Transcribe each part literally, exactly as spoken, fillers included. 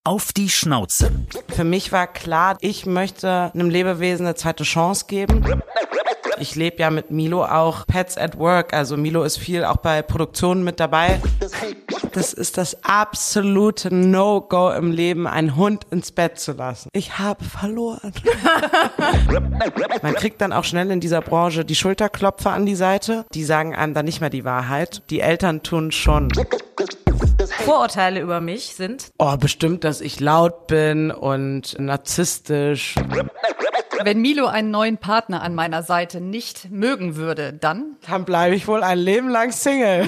Auf die Schnauze. Für mich war klar, ich möchte einem Lebewesen eine zweite Chance geben. Ich lebe ja mit Milo auch Pets at Work, also Milo ist viel auch bei Produktionen mit dabei. Das ist das absolute No-Go im Leben, einen Hund ins Bett zu lassen. Ich habe verloren. Man kriegt dann auch schnell in dieser Branche die Schulterklopfer an die Seite. Die sagen einem dann nicht mehr die Wahrheit. Die Eltern tun schon. Vorurteile über mich sind? Oh, bestimmt, dass ich laut bin und narzisstisch. Wenn Milo einen neuen Partner an meiner Seite nicht mögen würde, dann? Dann bleibe ich wohl ein Leben lang Single.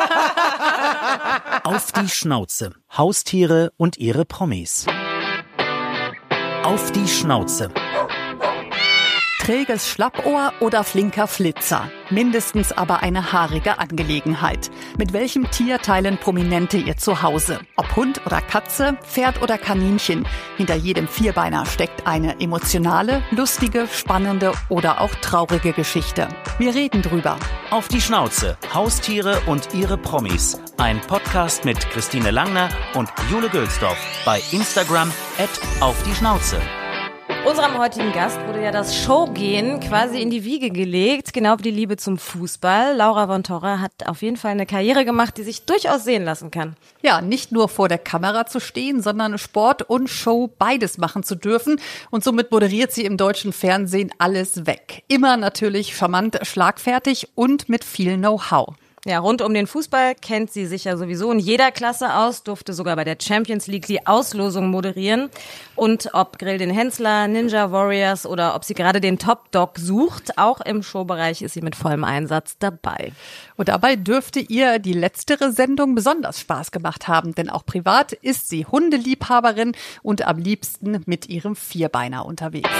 Auf die Schnauze. Haustiere und ihre Promis. Auf die Schnauze. Träges Schlappohr oder flinker Flitzer. Mindestens aber eine haarige Angelegenheit. Mit welchem Tier teilen Prominente ihr Zuhause? Ob Hund oder Katze, Pferd oder Kaninchen. Hinter jedem Vierbeiner steckt eine emotionale, lustige, spannende oder auch traurige Geschichte. Wir reden drüber. Auf die Schnauze. Haustiere und ihre Promis. Ein Podcast mit Christine Langner und Jule Gülsdorf. Bei Instagram at auf die Schnauze. Unserem heutigen Gast wurde ja das Showgehen quasi in die Wiege gelegt, genau wie die Liebe zum Fußball. Laura von Torra hat auf jeden Fall eine Karriere gemacht, die sich durchaus sehen lassen kann. Ja, nicht nur vor der Kamera zu stehen, sondern Sport und Show beides machen zu dürfen. Und somit moderiert sie im deutschen Fernsehen alles weg. Immer natürlich charmant, schlagfertig und mit viel Know-how. Ja, rund um den Fußball kennt sie sich ja sowieso in jeder Klasse aus, durfte sogar bei der Champions League die Auslosung moderieren. Und ob Grill den Hensler, Ninja Warriors oder ob sie gerade den Top Dog sucht, auch im Showbereich ist sie mit vollem Einsatz dabei. Und dabei dürfte ihr die letztere Sendung besonders Spaß gemacht haben, denn auch privat ist sie Hundeliebhaberin und am liebsten mit ihrem Vierbeiner unterwegs.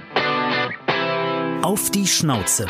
Auf die Schnauze.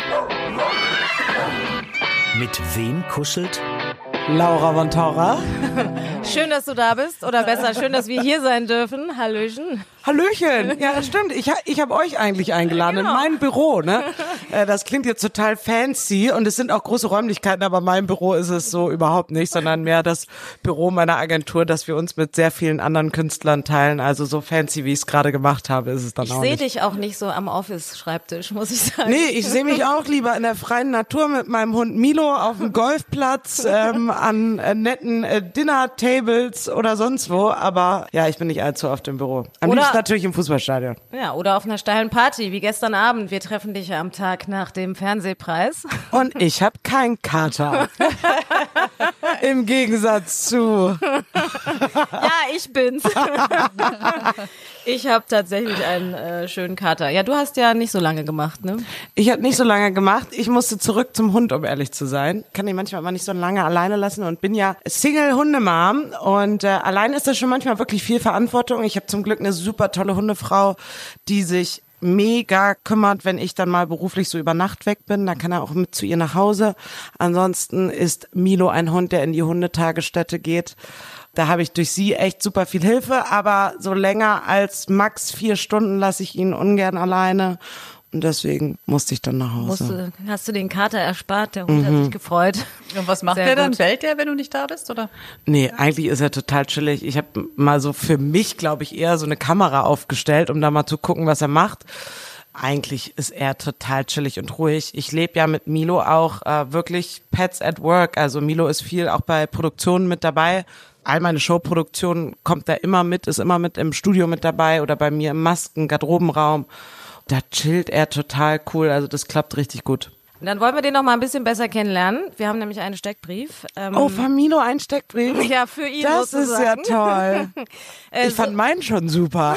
Mit wem kuschelt Laura von Torra? Schön, dass du da bist. Oder besser, schön, dass wir hier sein dürfen. Hallöchen. Hallöchen. Ja, stimmt. Ich, ich habe euch eigentlich eingeladen genau. In mein Büro. Ne? Das klingt jetzt total fancy und es sind auch große Räumlichkeiten, aber mein Büro ist es so überhaupt nicht, sondern mehr das Büro meiner Agentur, das wir uns mit sehr vielen anderen Künstlern teilen. Also so fancy, wie ich es gerade gemacht habe, ist es dann ich auch nicht. Ich sehe dich auch nicht so am Office-Schreibtisch, muss ich sagen. Nee, ich sehe mich auch lieber in der freien Natur mit meinem Hund Milo auf dem Golfplatz, ähm, an äh, netten äh, Dinner-Tables oder sonst wo. Aber ja, ich bin nicht allzu oft im Büro. Am liebsten natürlich im Fußballstadion. Ja, oder auf einer steilen Party, wie gestern Abend. Wir treffen dich ja am Tag nach dem Fernsehpreis. Und ich habe keinen Kater. Im Gegensatz zu... Ja, ich bin's. Ich habe tatsächlich einen äh, schönen Kater. Ja, du hast ja nicht so lange gemacht, ne? Ich habe nicht so lange gemacht. Ich musste zurück zum Hund, um ehrlich zu sein. Kann ihn manchmal immer nicht so lange alleine lassen und bin ja Single-Hundemam. Und äh, allein ist das schon manchmal wirklich viel Verantwortung. Ich habe zum Glück eine super tolle Hundefrau, die sich mega kümmert, wenn ich dann mal beruflich so über Nacht weg bin. Da kann er auch mit zu ihr nach Hause. Ansonsten ist Milo ein Hund, der in die Hundetagesstätte geht. Da habe ich durch sie echt super viel Hilfe, aber so länger als max vier Stunden lasse ich ihn ungern alleine. Und deswegen musste ich dann nach Hause. Musste, hast du den Kater erspart? Der Hund mhm. hat sich gefreut. Und was macht der dann? Bellt der, wenn du nicht da bist, oder? Nee, eigentlich ist er total chillig. Ich habe mal so für mich, glaube ich, eher so eine Kamera aufgestellt, um da mal zu gucken, was er macht. Eigentlich ist er total chillig und ruhig. Ich lebe ja mit Milo auch äh, wirklich Pets at Work. Also Milo ist viel auch bei Produktionen mit dabei. All meine Showproduktionen kommt er immer mit, ist immer mit im Studio mit dabei oder bei mir im Masken-, Garderobenraum. Da chillt er total cool, also das klappt richtig gut. Und dann wollen wir den noch mal ein bisschen besser kennenlernen. Wir haben nämlich einen Steckbrief. Ähm oh, von Milo ein Steckbrief? Ja, für ihn das sozusagen. Das ist ja toll. äh, ich so fand meinen schon super.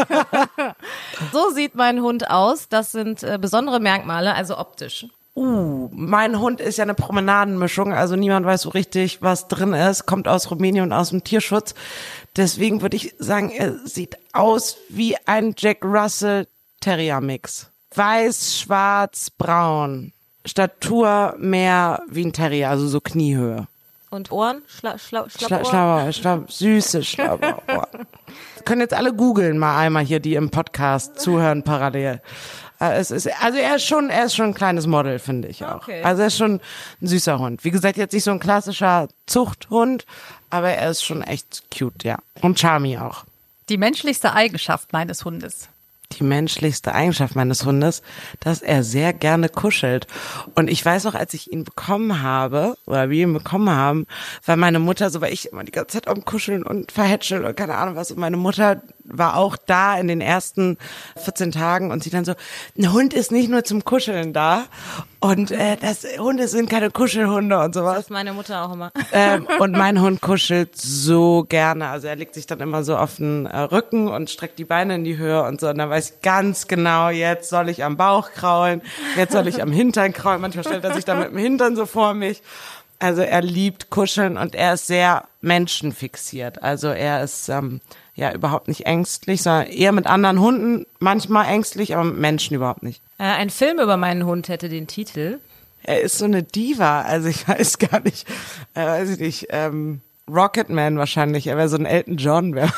So sieht mein Hund aus. Das sind äh, besondere Merkmale, also optisch. Uh, mein Hund ist ja eine Promenadenmischung, also niemand weiß so richtig, was drin ist, kommt aus Rumänien und aus dem Tierschutz. Deswegen würde ich sagen, er sieht aus wie ein Jack Russell Terrier Mix. Weiß, schwarz, braun. Statur mehr wie ein Terrier, also so Kniehöhe. Und Ohren? Schla schla Schlappohr? Schla schla süße Schlappohr. Können jetzt alle googeln mal einmal hier, die im Podcast zuhören parallel. Es ist, also er ist schon, er ist schon ein kleines Model, finde ich auch. Okay. Also er ist schon ein süßer Hund. Wie gesagt, jetzt nicht so ein klassischer Zuchthund, aber er ist schon echt cute, ja. Und charmy auch. Die menschlichste Eigenschaft meines Hundes. Die menschlichste Eigenschaft meines Hundes, dass er sehr gerne kuschelt. Und ich weiß noch, als ich ihn bekommen habe, oder wir ihn bekommen haben, war meine Mutter so, weil ich immer die ganze Zeit am Kuscheln und verhätscheln und keine Ahnung was. Und meine Mutter war auch da in den ersten vierzehn Tagen und sie dann so, ein Hund ist nicht nur zum Kuscheln da. Und äh, das Hunde sind keine Kuschelhunde und sowas. Das ist meine Mutter auch immer. Ähm, und mein Hund kuschelt so gerne. Also er legt sich dann immer so auf den äh, Rücken und streckt die Beine in die Höhe und so. Und dann weiß ich ganz genau, jetzt soll ich am Bauch kraulen, jetzt soll ich am Hintern kraulen. Manchmal stellt er sich dann mit dem Hintern so vor mich. Also er liebt Kuscheln und er ist sehr menschenfixiert. Also er ist ähm, ja überhaupt nicht ängstlich, sondern eher mit anderen Hunden manchmal ängstlich, aber mit Menschen überhaupt nicht. Äh, ein Film über meinen Hund hätte den Titel. Er ist so eine Diva, also ich weiß gar nicht, äh, weiß ich nicht, ähm, Rocketman wahrscheinlich, er wäre so ein Elton John. Wär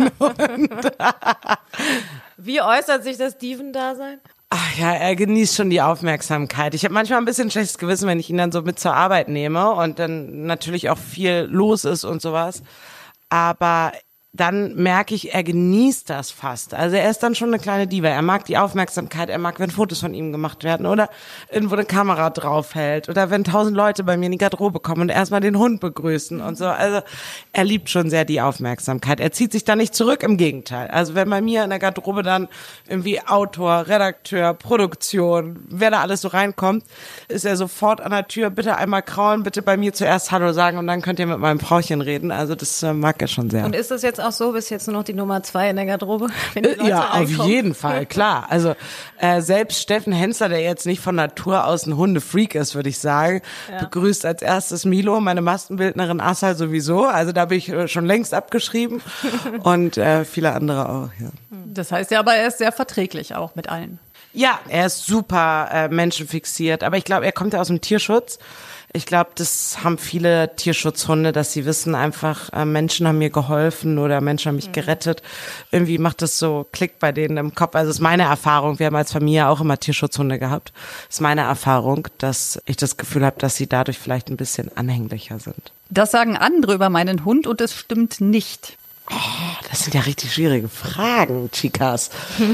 Wie äußert sich das Diven-Dasein? Ach ja, er genießt schon die Aufmerksamkeit. Ich habe manchmal ein bisschen schlechtes Gewissen, wenn ich ihn dann so mit zur Arbeit nehme und dann natürlich auch viel los ist und sowas. Aber dann merke ich, er genießt das fast. Also er ist dann schon eine kleine Diva. Er mag die Aufmerksamkeit, er mag, wenn Fotos von ihm gemacht werden oder irgendwo eine Kamera draufhält oder wenn tausend Leute bei mir in die Garderobe kommen und erstmal den Hund begrüßen und so. Also er liebt schon sehr die Aufmerksamkeit. Er zieht sich da nicht zurück, im Gegenteil. Also wenn bei mir in der Garderobe dann irgendwie Autor, Redakteur, Produktion, wer da alles so reinkommt, ist er sofort an der Tür, bitte einmal kraulen, bitte bei mir zuerst Hallo sagen und dann könnt ihr mit meinem Frauchen reden. Also das äh, mag er schon sehr. Und ist das jetzt auch so, bist jetzt nur noch die Nummer zwei in der Garderobe? Wenn die Leute Ja, auf reinkommen? jeden Fall, klar. Also äh, selbst Steffen Hensler, der jetzt nicht von Natur aus ein Hundefreak ist, würde ich sagen, ja. begrüßt als erstes Milo, meine Maskenbildnerin Assal sowieso. Also da bin ich äh, schon längst abgeschrieben und äh, viele andere auch. Ja. Das heißt ja aber, er ist sehr verträglich auch mit allen. Ja, er ist super äh, menschenfixiert, aber ich glaube, er kommt ja aus dem Tierschutz. Ich glaube, das haben viele Tierschutzhunde, dass sie wissen einfach, äh, Menschen haben mir geholfen oder Menschen haben mich gerettet. Irgendwie macht das so Klick bei denen im Kopf. Also es ist meine Erfahrung, wir haben als Familie auch immer Tierschutzhunde gehabt. Es ist meine Erfahrung, dass ich das Gefühl habe, dass sie dadurch vielleicht ein bisschen anhänglicher sind. Das sagen andere über meinen Hund und es stimmt nicht. Oh, das sind ja richtig schwierige Fragen, Chicas.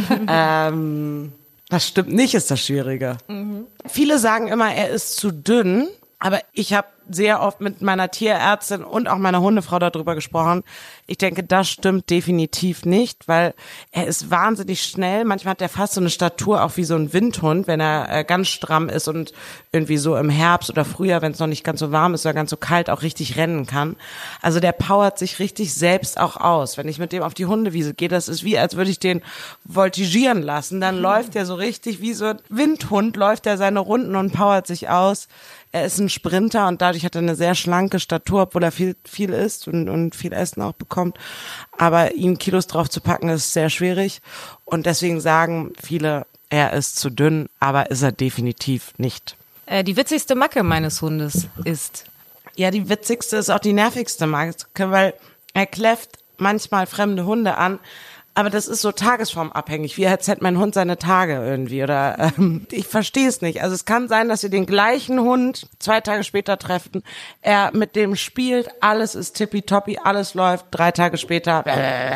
ähm, das stimmt nicht, ist das Schwierige. Mhm. Viele sagen immer, er ist zu dünn. Aber ich habe sehr oft mit meiner Tierärztin und auch meiner Hundefrau darüber gesprochen. Ich denke, das stimmt definitiv nicht, weil er ist wahnsinnig schnell. Manchmal hat er fast so eine Statur auch wie so ein Windhund, wenn er äh, ganz stramm ist und irgendwie so im Herbst oder Frühjahr, wenn es noch nicht ganz so warm ist oder ganz so kalt, auch richtig rennen kann. Also der powert sich richtig selbst auch aus. Wenn ich mit dem auf die Hundewiese gehe, das ist wie, als würde ich den voltigieren lassen. Dann läuft er so richtig wie so ein Windhund, läuft er seine Runden und powert sich aus. Er ist ein Sprinter und dadurch hat er eine sehr schlanke Statur, obwohl er viel viel isst und, und viel Essen auch bekommt. Aber ihm Kilos drauf zu packen, ist sehr schwierig. Und deswegen sagen viele, er ist zu dünn, aber ist er definitiv nicht. Äh, die witzigste Macke meines Hundes ist? Ja, die witzigste ist auch die nervigste Macke, weil er kläfft manchmal fremde Hunde an. Aber das ist so tagesformabhängig. Wie erzählt mein Hund seine Tage irgendwie? Oder ähm, ich verstehe es nicht. Also es kann sein, dass ihr den gleichen Hund zwei Tage später treffen. Er mit dem spielt, alles ist tippitoppi, alles läuft. Drei Tage später.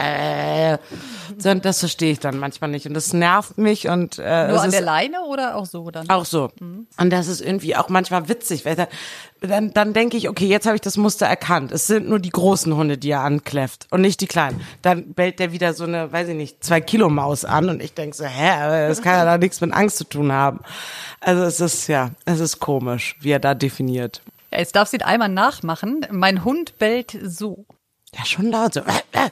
Äh, so, und das verstehe ich dann manchmal nicht. Und das nervt mich. Und äh, Nur es an ist der Leine oder auch so dann? Auch so. Mhm. Und das ist irgendwie auch manchmal witzig, weil da, dann, dann denke ich, okay, jetzt habe ich das Muster erkannt. Es sind nur die großen Hunde, die er ankläfft und nicht die kleinen. Dann bellt der wieder so eine, weiß ich nicht, zwei Kilo Maus an und ich denke so, hä, das kann ja da nichts mit Angst zu tun haben. Also es ist, ja, es ist komisch, wie er da definiert. Ja, jetzt darfst du ihn einmal nachmachen. Mein Hund bellt so. Ja, schon laut, so.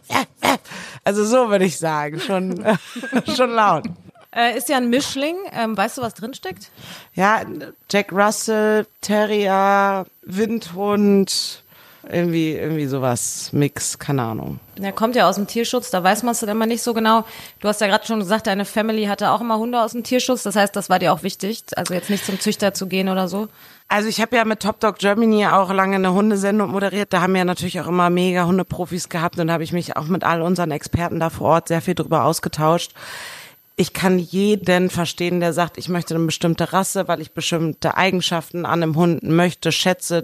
Also so würde ich sagen, schon, schon laut. Äh, ist ja ein Mischling. Ähm, weißt du, was drinsteckt? Ja, Jack Russell, Terrier, Windhund, irgendwie, irgendwie sowas, Mix, keine Ahnung. Der kommt ja aus dem Tierschutz, da weiß man es dann immer nicht so genau. Du hast ja gerade schon gesagt, deine Family hatte auch immer Hunde aus dem Tierschutz, das heißt, das war dir auch wichtig, also jetzt nicht zum Züchter zu gehen oder so? Also ich habe ja mit Top Dog Germany auch lange eine Hundesendung moderiert, da haben wir ja natürlich auch immer mega Hundeprofis gehabt und da habe ich mich auch mit all unseren Experten da vor Ort sehr viel drüber ausgetauscht. Ich kann jeden verstehen, der sagt, ich möchte eine bestimmte Rasse, weil ich bestimmte Eigenschaften an einem Hund möchte, schätze,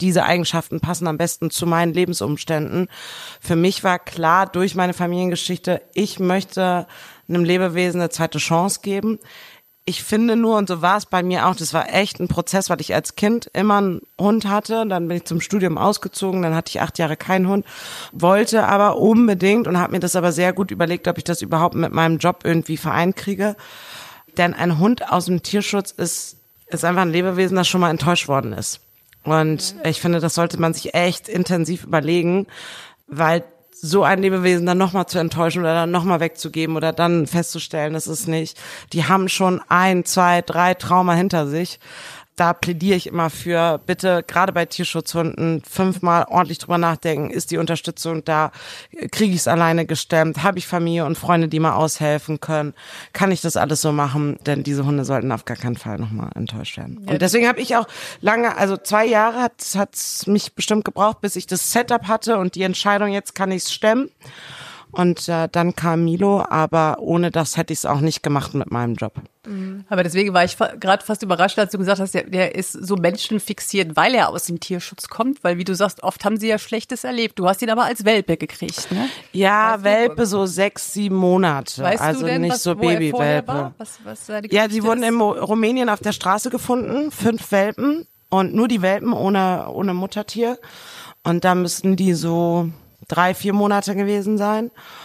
diese Eigenschaften passen am besten zu meinen Lebensumständen. Für mich war klar durch meine Familiengeschichte, ich möchte einem Lebewesen eine zweite Chance geben. Ich finde nur, und so war es bei mir auch, das war echt ein Prozess, weil ich als Kind immer einen Hund hatte. Dann bin ich zum Studium ausgezogen, dann hatte ich acht Jahre keinen Hund, wollte aber unbedingt und habe mir das aber sehr gut überlegt, ob ich das überhaupt mit meinem Job irgendwie vereint kriege. Denn ein Hund aus dem Tierschutz ist, ist einfach ein Lebewesen, das schon mal enttäuscht worden ist. Und ich finde, das sollte man sich echt intensiv überlegen, weil so ein Lebewesen dann nochmal zu enttäuschen oder dann nochmal wegzugeben oder dann festzustellen, das ist nicht, die haben schon ein, zwei, drei Trauma hinter sich. Da plädiere ich immer für, bitte gerade bei Tierschutzhunden fünfmal ordentlich drüber nachdenken, ist die Unterstützung da, kriege ich es alleine gestemmt, habe ich Familie und Freunde, die mal aushelfen können, kann ich das alles so machen, denn diese Hunde sollten auf gar keinen Fall nochmal enttäuscht werden. Und deswegen habe ich auch lange, also zwei Jahre hat es mich bestimmt gebraucht, bis ich das Setup hatte und die Entscheidung, jetzt kann ich es stemmen. Und äh, dann kam Milo, aber ohne das hätte ich es auch nicht gemacht mit meinem Job. Aber deswegen war ich fa- gerade fast überrascht, als du gesagt hast, der, der ist so menschenfixiert, weil er aus dem Tierschutz kommt. Weil, wie du sagst, oft haben sie ja Schlechtes erlebt. Du hast ihn aber als Welpe gekriegt, ne? Ja, weißt Welpe du, so sechs, sieben Monate. Weißt also du denn, nicht was, so wo er vorher Babywelpe. war? Was, was seine Ja, Geschichte die wurden ist? in Mo- Rumänien auf der Straße gefunden, fünf Welpen und nur die Welpen ohne, ohne Muttertier. Und da müssten die so drei, vier Monate gewesen sein.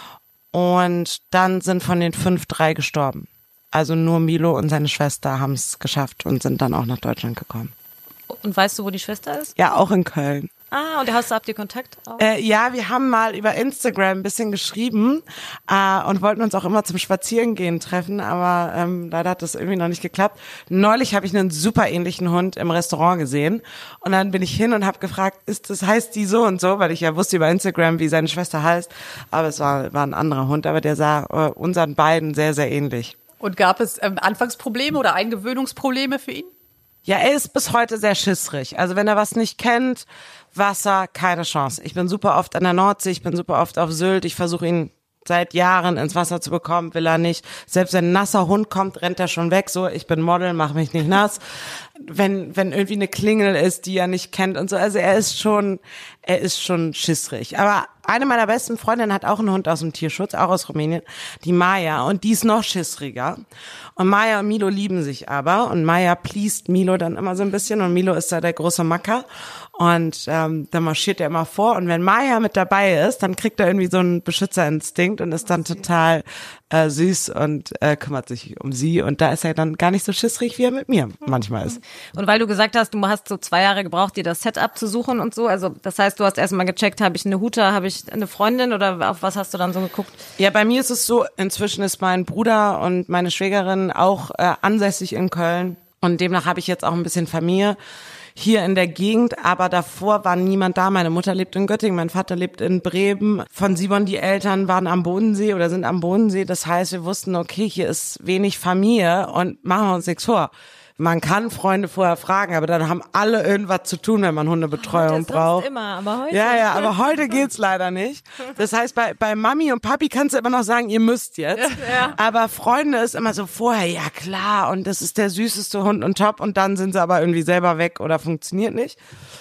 Und dann sind von den fünf drei gestorben. Also nur Milo und seine Schwester haben es geschafft und sind dann auch nach Deutschland gekommen. Und weißt du, wo die Schwester ist? Ja, auch in Köln. Ah, und hast du, habt ihr Kontakt auch? Äh, ja, wir haben mal über Instagram ein bisschen geschrieben äh, und wollten uns auch immer zum Spazierengehen treffen, aber ähm, leider hat das irgendwie noch nicht geklappt. Neulich habe ich einen super ähnlichen Hund im Restaurant gesehen und dann bin ich hin und habe gefragt, ist das heißt die so und so, weil ich ja wusste über Instagram, wie seine Schwester heißt, aber es war, war ein anderer Hund, aber der sah äh, unseren beiden sehr, sehr ähnlich. Und gab es ähm, Anfangsprobleme oder Eingewöhnungsprobleme für ihn? Ja, er ist bis heute sehr schissrig. Also wenn er was nicht kennt, Wasser, keine Chance. Ich bin super oft an der Nordsee, ich bin super oft auf Sylt. Ich versuche ihn seit Jahren ins Wasser zu bekommen, will er nicht. Selbst wenn ein nasser Hund kommt, rennt er schon weg. So, ich bin Model, mach mich nicht nass. Wenn wenn irgendwie eine Klingel ist, die er nicht kennt und so. Also er ist schon, er ist schon schissrig. Aber eine meiner besten Freundinnen hat auch einen Hund aus dem Tierschutz, auch aus Rumänien, die Maja. Und die ist noch schissriger. Und Maja und Milo lieben sich aber. Und Maja pleast Milo dann immer so ein bisschen. Und Milo ist da der große Macker. Und ähm, dann marschiert er immer vor. Und wenn Maja mit dabei ist, dann kriegt er irgendwie so einen Beschützerinstinkt und ist dann total äh, süß und äh, kümmert sich um sie. Und da ist er dann gar nicht so schissrig, wie er mit mir manchmal ist. Und weil du gesagt hast, du hast so zwei Jahre gebraucht, dir das Setup zu suchen und so, also das heißt, du hast erstmal gecheckt, habe ich eine Huta, habe ich eine Freundin oder auf was hast du dann so geguckt? Ja, bei mir ist es so, inzwischen ist mein Bruder und meine Schwägerin auch äh, ansässig in Köln und demnach habe ich jetzt auch ein bisschen Familie hier in der Gegend, aber davor war niemand da. Meine Mutter lebt in Göttingen, mein Vater lebt in Bremen. Von Simon, die Eltern waren am Bodensee oder sind am Bodensee. Das heißt, wir wussten, okay, hier ist wenig Familie und machen wir uns nichts vor. Man kann Freunde vorher fragen, aber dann haben alle irgendwas zu tun, wenn man Hundebetreuung das braucht. Sonst immer, aber heute. Ja, ja, aber heute geht's leider nicht. Das heißt, bei, bei Mami und Papi kannst du immer noch sagen, ihr müsst jetzt. Ja. Aber Freunde ist immer so vorher, ja klar, und das ist der süßeste Hund und top, und dann sind sie aber irgendwie selber weg oder funktioniert nicht.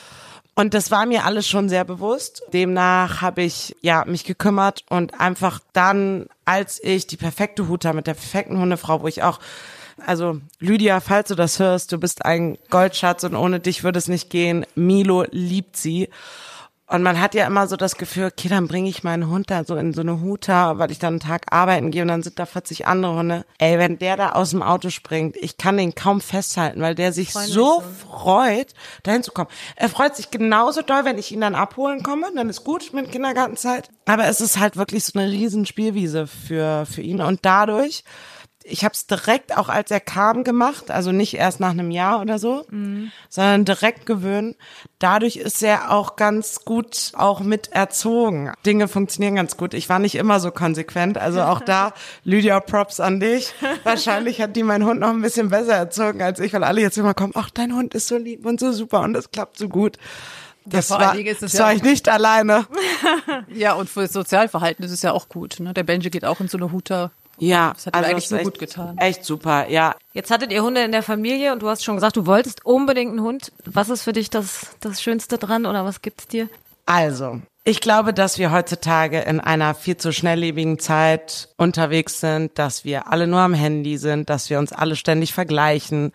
Und das war mir alles schon sehr bewusst. Demnach habe ich ja mich gekümmert und einfach dann, als ich die perfekte Huta mit der perfekten Hundefrau, wo ich auch, also Lydia, falls du das hörst, du bist ein Goldschatz und ohne dich würde es nicht gehen. Milo liebt sie. Und man hat ja immer so das Gefühl, okay, dann bringe ich meinen Hund da so in so eine Huta, weil ich dann einen Tag arbeiten gehe und dann sind da vierzig andere Hunde. Ey, wenn der da aus dem Auto springt, ich kann den kaum festhalten, weil der sich so freut, dahin zu kommen. Er freut sich genauso doll, wenn ich ihn dann abholen komme, dann ist gut mit Kindergartenzeit. Aber es ist halt wirklich so eine riesen Spielwiese für, für ihn und dadurch, ich habe es direkt auch als er kam gemacht, also nicht erst nach einem Jahr oder so, mhm. sondern direkt gewöhnt. Dadurch ist er auch ganz gut auch mit erzogen. Dinge funktionieren ganz gut. Ich war nicht immer so konsequent, also auch da, Lydia, Props an dich. Wahrscheinlich hat die mein Hund noch ein bisschen besser erzogen als ich, weil alle jetzt immer kommen, ach, dein Hund ist so lieb und so super und das klappt so gut. Das ja, war, ist es das ja war ich nicht alleine. Ja, und für das Sozialverhalten ist es ja auch gut. Ne? Der Benji geht auch in so eine Huta. Ja, Das hat mir also eigentlich ist nur echt, gut getan. Echt super, ja. Jetzt hattet ihr Hunde in der Familie und du hast schon gesagt, du wolltest unbedingt einen Hund. Was ist für dich das, das Schönste dran oder was gibt's dir? Also, ich glaube, dass wir heutzutage in einer viel zu schnelllebigen Zeit unterwegs sind, dass wir alle nur am Handy sind, dass wir uns alle ständig vergleichen,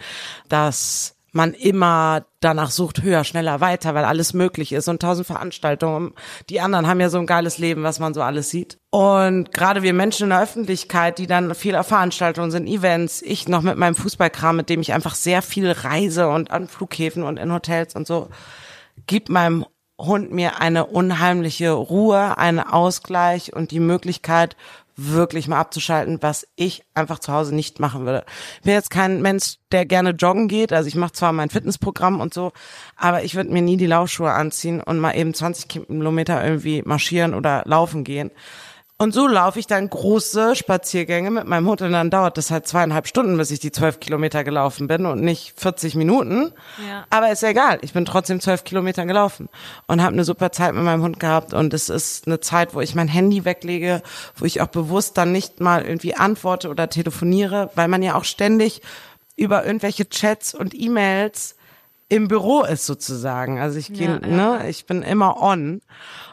dass man immer danach sucht, höher, schneller, weiter, weil alles möglich ist und tausend Veranstaltungen. Die anderen haben ja so ein geiles Leben, was man so alles sieht. Und gerade wir Menschen in der Öffentlichkeit, die dann viel auf Veranstaltungen sind, Events, ich noch mit meinem Fußballkram, mit dem ich einfach sehr viel reise und an Flughäfen und in Hotels und so, gibt meinem Hund mir eine unheimliche Ruhe, einen Ausgleich und die Möglichkeit, wirklich mal abzuschalten, was ich einfach zu Hause nicht machen würde. Ich bin jetzt kein Mensch, der gerne joggen geht, also ich mache zwar mein Fitnessprogramm und so, aber ich würde mir nie die Laufschuhe anziehen und mal eben zwanzig Kilometer irgendwie marschieren oder laufen gehen. Und so laufe ich dann große Spaziergänge mit meinem Hund und dann dauert das halt zweieinhalb Stunden, bis ich die zwölf Kilometer gelaufen bin und nicht vierzig Minuten. Ja. Aber ist ja egal, ich bin trotzdem zwölf Kilometer gelaufen und habe eine super Zeit mit meinem Hund gehabt und es ist eine Zeit, wo ich mein Handy weglege, wo ich auch bewusst dann nicht mal irgendwie antworte oder telefoniere, weil man ja auch ständig über irgendwelche Chats und E-Mails im Büro ist sozusagen. Also ich gehe, Ja, ja. ne, ich bin immer on.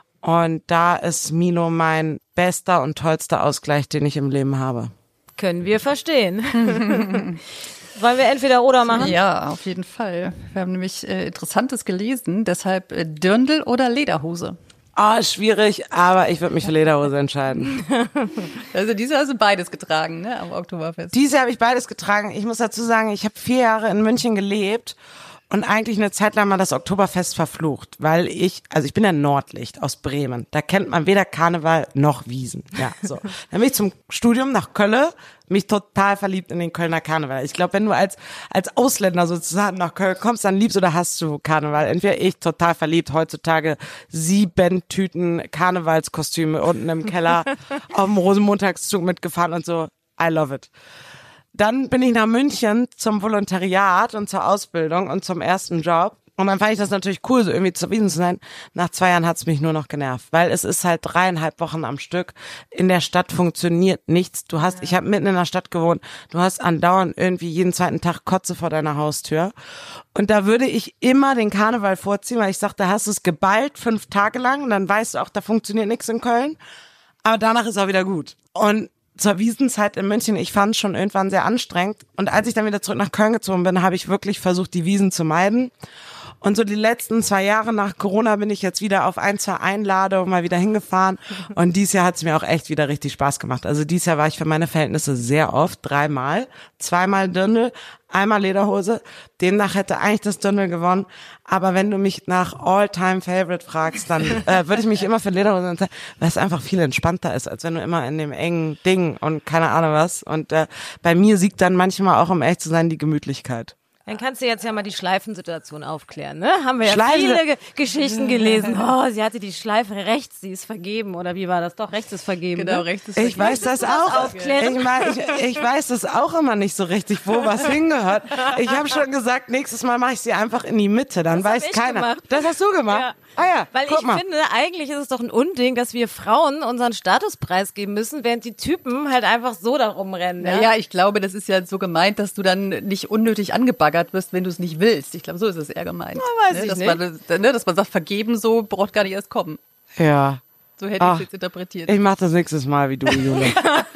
Und da ist Milo mein bester und tollster Ausgleich, den ich im Leben habe. Können wir verstehen. Wollen wir entweder oder machen? Ja, auf jeden Fall. Wir haben nämlich äh, Interessantes gelesen, deshalb äh, Dirndl oder Lederhose. Ah, oh, schwierig, aber ich würde mich für Lederhose entscheiden. Also diese hast du beides getragen, ne, am Oktoberfest. Diese habe ich beides getragen. Ich muss dazu sagen, ich habe vier Jahre in München gelebt und eigentlich eine Zeit lang mal das Oktoberfest verflucht, weil ich, also ich bin ja Nordlicht aus Bremen. Da kennt man weder Karneval noch Wiesn. Ja, so. Dann bin ich zum Studium nach Köln, mich total verliebt in den Kölner Karneval. Ich glaube, wenn du als als Ausländer sozusagen nach Köln kommst, dann liebst oder hast du Karneval. Entweder ich total verliebt, heutzutage sieben Tüten Karnevalskostüme unten im Keller auf dem Rosenmontagszug mitgefahren und so. I love it. Dann bin ich nach München zum Volontariat und zur Ausbildung und zum ersten Job. Und dann fand ich das natürlich cool, so irgendwie zu Wiesn zu sein. Nach zwei Jahren hat's mich nur noch genervt, weil es ist halt dreieinhalb Wochen am Stück. In der Stadt funktioniert nichts. Du hast, ich habe mitten in der Stadt gewohnt, du hast andauernd irgendwie jeden zweiten Tag Kotze vor deiner Haustür. Und da würde ich immer den Karneval vorziehen, weil ich sag, da hast du es geballt fünf Tage lang und dann weißt du auch, da funktioniert nichts in Köln. Aber danach ist auch wieder gut. Und zur Wiesnzeit in München, ich fand es schon irgendwann sehr anstrengend. Und als ich dann wieder zurück nach Köln gezogen bin, habe ich wirklich versucht, die Wiesn zu meiden. Und so die letzten zwei Jahre nach Corona bin ich jetzt wieder auf ein, zwei Einladungen mal wieder hingefahren. Und dieses Jahr hat es mir auch echt wieder richtig Spaß gemacht. Also dieses Jahr war ich für meine Verhältnisse sehr oft, dreimal. Zweimal Dirndl, einmal Lederhose. Demnach hätte eigentlich das Dirndl gewonnen. Aber wenn du mich nach All-Time-Favorite fragst, dann äh, würde ich mich immer für Lederhose entscheiden, weil es einfach viel entspannter ist, als wenn du immer in dem engen Ding und keine Ahnung was. Und äh, bei mir siegt dann manchmal auch, um echt zu sein, die Gemütlichkeit. Dann kannst du jetzt ja mal die Schleifensituation aufklären, ne? Haben wir ja Schleife. viele Ge- Geschichten gelesen. Oh, sie hatte die Schleife rechts, sie ist vergeben. Oder wie war das? Doch, rechts ist vergeben. Genau, ne? rechts ist Ich weiß das auch. aufklären? Ich, mein, ich, ich weiß das auch immer nicht so richtig, wo was hingehört. Ich habe schon gesagt, nächstes Mal mache ich sie einfach in die Mitte, dann Das hab weiß ich keiner. gemacht. Das hast du gemacht? Ja. Ah ja, Weil guck ich mal. finde, eigentlich ist es doch ein Unding, dass wir Frauen unseren Status preisgeben müssen, während die Typen halt einfach so darum rennen. Ja? Naja, ich glaube, das ist ja so gemeint, dass du dann nicht unnötig angebaggert wirst, wenn du es nicht willst. Ich glaube, so ist es eher gemeint. weiß ne? ich dass nicht. Man, ne? dass man sagt, vergeben so, braucht gar nicht erst kommen. Ja. So hätte ich Ach, es jetzt interpretiert. Ich mach das nächstes Mal wie du, Jule.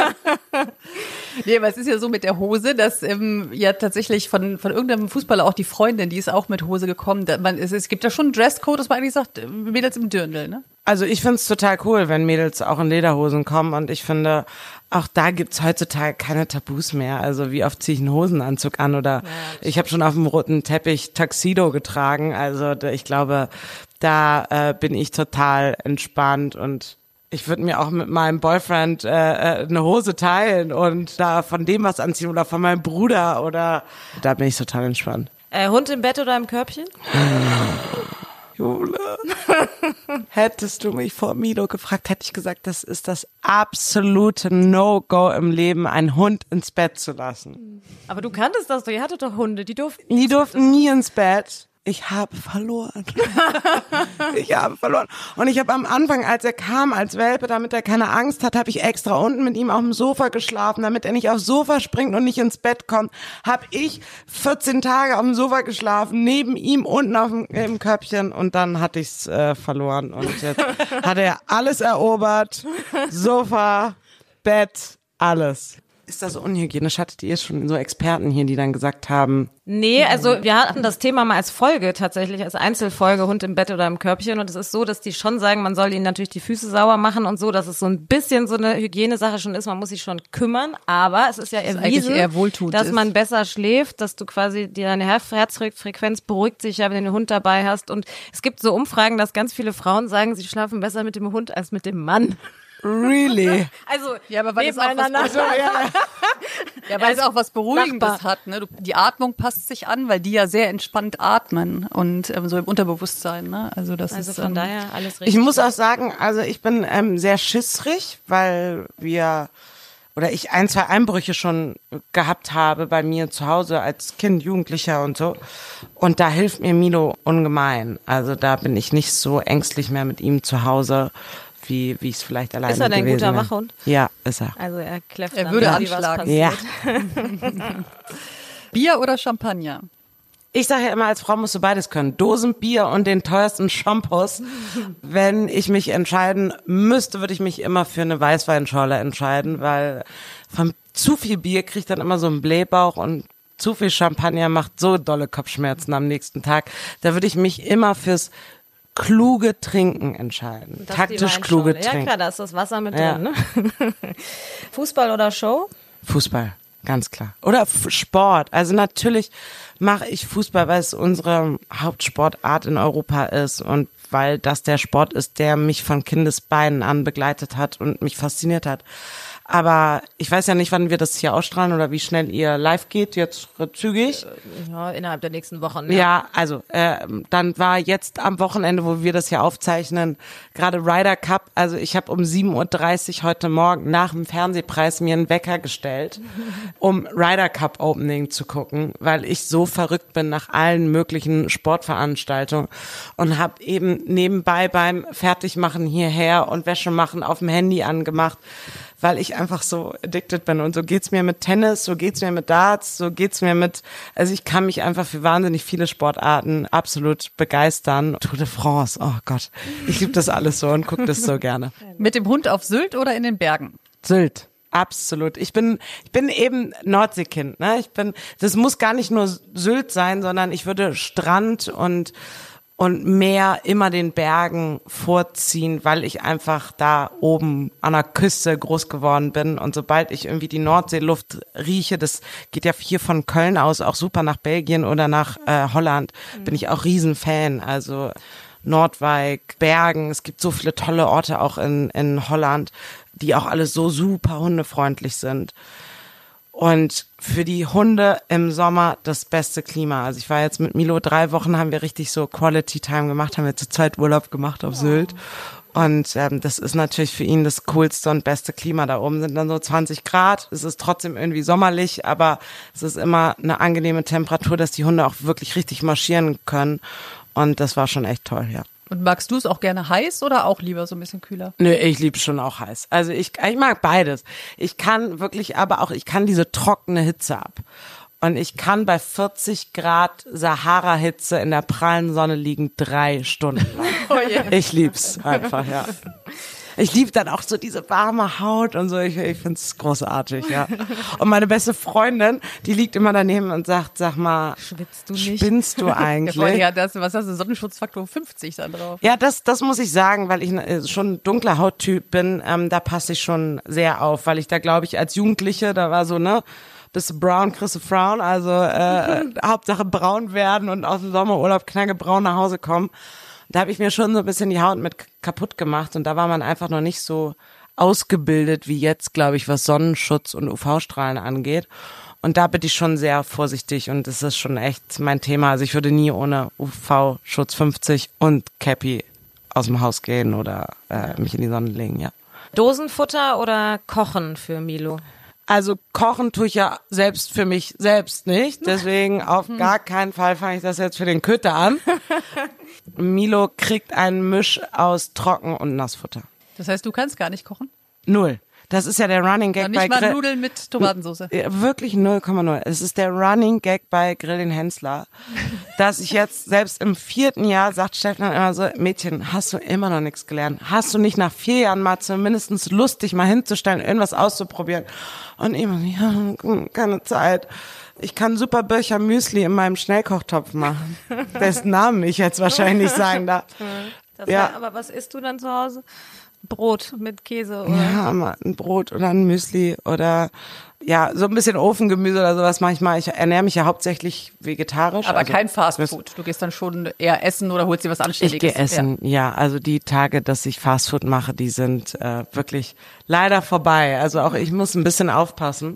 Nee, aber es ist ja so mit der Hose, dass ähm, ja tatsächlich von von irgendeinem Fußballer auch die Freundin, die ist auch mit Hose gekommen. Da, man, es, es gibt ja schon einen Dresscode, dass man eigentlich sagt, äh, Mädels im Dirndl, ne? Also ich find's total cool, wenn Mädels auch in Lederhosen kommen und ich finde, auch da gibt's heutzutage keine Tabus mehr. Also wie oft ziehe ich einen Hosenanzug an oder ich habe schon auf dem roten Teppich Tuxedo getragen. Also da- ich glaube, da äh, bin ich total entspannt und ich würde mir auch mit meinem Boyfriend äh, äh, eine Hose teilen und da von dem was anziehen oder von meinem Bruder oder da bin ich total entspannt. Äh, Hund im Bett oder im Körbchen? Jule, hättest du mich vor Milo gefragt, hätte ich gesagt, das ist das absolute No-Go im Leben, einen Hund ins Bett zu lassen. Aber du kanntest das doch, ihr hattet doch Hunde, die durften. Die durften nie ins Bett. Ich habe verloren. ich habe verloren. Und ich habe am Anfang, als er kam als Welpe, damit er keine Angst hat, habe ich extra unten mit ihm auf dem Sofa geschlafen, damit er nicht aufs Sofa springt und nicht ins Bett kommt. Habe ich vierzehn Tage auf dem Sofa geschlafen, neben ihm unten auf dem im Köpfchen und dann hatte ich's äh, verloren. Und jetzt hat er alles erobert. Sofa, Bett, alles. Ist das unhygienisch? Hattet ihr schon so Experten hier, die dann gesagt haben? Nee, also wir hatten das Thema mal als Folge tatsächlich, als Einzelfolge, Hund im Bett oder im Körbchen. Und es ist so, dass die schon sagen, man soll ihnen natürlich die Füße sauber machen und so, dass es so ein bisschen so eine Hygienesache schon ist. Man muss sich schon kümmern, aber es ist ja erwiesen, eher wohltuend dass ist. man besser schläft, dass du quasi deine Herzfrequenz beruhigt sich ja, wenn du den Hund dabei hast. Und es gibt so Umfragen, dass ganz viele Frauen sagen, sie schlafen besser mit dem Hund als mit dem Mann. Really? Also, Ja, aber weil es auch was, nebeneinander. ja, weil es auch was Beruhigendes Machbar. hat. Ne? Du, die Atmung passt sich an, weil die ja sehr entspannt atmen und ähm, so im Unterbewusstsein. Ne? Also das Also ist von ähm, daher alles richtig. Ich muss auch sagen, also ich bin ähm, sehr schissrig, weil wir oder ich ein, zwei Einbrüche schon gehabt habe bei mir zu Hause als Kind, Jugendlicher und so. Und da hilft mir Milo ungemein. Also da bin ich nicht so ängstlich mehr mit ihm zu Hause, wie wie ich es vielleicht alleine Ist er denn ein gewesen guter wäre. Wachhund? Ja, ist er. Also er kläfft Er dann, würde wie was anschlagen. passiert. Ja. Bier oder Champagner? Ich sage ja immer, als Frau musst du beides können. Dosenbier und den teuersten Shampoos. Wenn ich mich entscheiden müsste, würde ich mich immer für eine Weißweinschorle entscheiden, weil von zu viel Bier kriege ich dann immer so einen Blähbauch und zu viel Champagner macht so dolle Kopfschmerzen am nächsten Tag. Da würde ich mich immer fürs kluge Trinken entscheiden. Das Taktisch ist die kluge Weinschorle. Ja Trinken. klar, da ist das Wasser mit Ja. drin. Ne? Fußball oder Show? Fußball, ganz klar. Oder F- Sport. Also natürlich mache ich Fußball, weil es unsere Hauptsportart in Europa ist und weil das der Sport ist, der mich von Kindesbeinen an begleitet hat und mich fasziniert hat. Aber ich weiß ja nicht, wann wir das hier ausstrahlen oder wie schnell ihr live geht, jetzt zügig. Ja, innerhalb der nächsten Wochen. Ja, also äh, dann war jetzt am Wochenende, wo wir das hier aufzeichnen, gerade Ryder Cup. Also ich habe um sieben Uhr dreißig heute Morgen nach dem Fernsehpreis mir einen Wecker gestellt, um Ryder Cup Opening zu gucken, weil ich so verrückt bin nach allen möglichen Sportveranstaltungen und habe eben nebenbei beim Fertigmachen hierher und Wäsche machen auf dem Handy angemacht, weil ich einfach so addicted bin. Und so geht's mir mit Tennis, so geht's mir mit Darts, so geht's mir mit, also ich kann mich einfach für wahnsinnig viele Sportarten absolut begeistern. Tour de France, oh Gott, ich liebe das alles so und gucke das so gerne. Mit dem Hund auf Sylt oder in den Bergen? Sylt. Absolut. Ich bin, ich bin eben Nordseekind, ne? Ich bin, das muss gar nicht nur Sylt sein, sondern ich würde Strand und und Meer immer den Bergen vorziehen, weil ich einfach da oben an der Küste groß geworden bin. Und sobald ich irgendwie die Nordseeluft rieche, das geht ja hier von Köln aus auch super nach Belgien oder nach äh, Holland, bin ich auch Riesenfan. Also Nordwijk, Bergen, es gibt so viele tolle Orte auch in, in Holland, die auch alle so super hundefreundlich sind. Und für die Hunde im Sommer das beste Klima. Also ich war jetzt mit Milo drei Wochen, haben wir richtig so Quality Time gemacht, haben wir zu zweit Urlaub gemacht auf Sylt. Und ähm, das ist natürlich für ihn das coolste und beste Klima. Da oben sind dann so zwanzig Grad. Es ist trotzdem irgendwie sommerlich, aber es ist immer eine angenehme Temperatur, dass die Hunde auch wirklich richtig marschieren können. Und das war schon echt toll, ja. Und magst du es auch gerne heiß oder auch lieber so ein bisschen kühler? Nö, ich liebe schon auch heiß. Also ich, ich mag beides. Ich kann wirklich, aber auch, ich kann diese trockene Hitze ab. Und ich kann bei vierzig Grad Sahara-Hitze in der prallen Sonne liegen drei Stunden lang. Oh yeah. Ich lieb's einfach, ja. Ich liebe dann auch so diese warme Haut und so. Ich, ich find's großartig, ja. Und meine beste Freundin, die liegt immer daneben und sagt, sag mal, Schwitzt du nicht? spinnst du Ja, eigentlich? vorhin, ja, das, was hast du, Sonnenschutzfaktor fünfzig dann drauf. Ja, das, das muss ich sagen, weil ich äh, schon ein dunkler Hauttyp bin, ähm, da passe ich schon sehr auf, weil ich da, glaube ich, als Jugendliche, da war so, ne, bist du brown, kriegst du Frauen, also äh, Hauptsache braun werden und aus dem Sommerurlaub knallgebraun nach Hause kommen. Da habe ich mir schon so ein bisschen die Haut mit kaputt gemacht und da war man einfach noch nicht so ausgebildet wie jetzt, glaube ich, was Sonnenschutz und U V-Strahlen angeht. Und da bin ich schon sehr vorsichtig und das ist schon echt mein Thema. Also ich würde nie ohne U V-Schutz fünfzig und Cappy aus dem Haus gehen oder äh, mich in die Sonne legen, ja. Dosenfutter oder Kochen für Milo? Also kochen tue ich ja selbst für mich selbst nicht, deswegen auf gar keinen Fall fange ich das jetzt für den Köter an. Milo kriegt einen Misch aus Trocken- und Nassfutter. Das heißt, du kannst gar nicht kochen? Null. Das ist ja der Running Gag ja, bei Grill. Nicht mal Grill. Nudeln mit Tomatensauce. Wirklich null Komma null. Es ist der Running Gag bei Grill den Hensler, dass ich jetzt selbst im vierten Jahr, sagt Stefan immer so, Mädchen, hast du immer noch nichts gelernt? Hast du nicht nach vier Jahren mal zumindest Lust, dich mal hinzustellen, irgendwas auszuprobieren? Und immer, ja, keine Zeit. Ich kann super Böcher Müsli in meinem Schnellkochtopf machen, dessen Namen ich jetzt wahrscheinlich nicht sagen darf. Das Ja. war, aber was isst du dann zu Hause? Brot mit Käse oder? Ja, mal ein Brot oder ein Müsli oder ja, so ein bisschen Ofengemüse oder sowas manchmal. Ich ernähre mich ja hauptsächlich vegetarisch. Aber also, kein Fastfood. Du gehst dann schon eher essen oder holst dir was Ich Anständiges. gehe essen, ja. ja. Also die Tage, dass ich Fastfood mache, die sind äh, wirklich leider vorbei. Also auch ich muss ein bisschen aufpassen.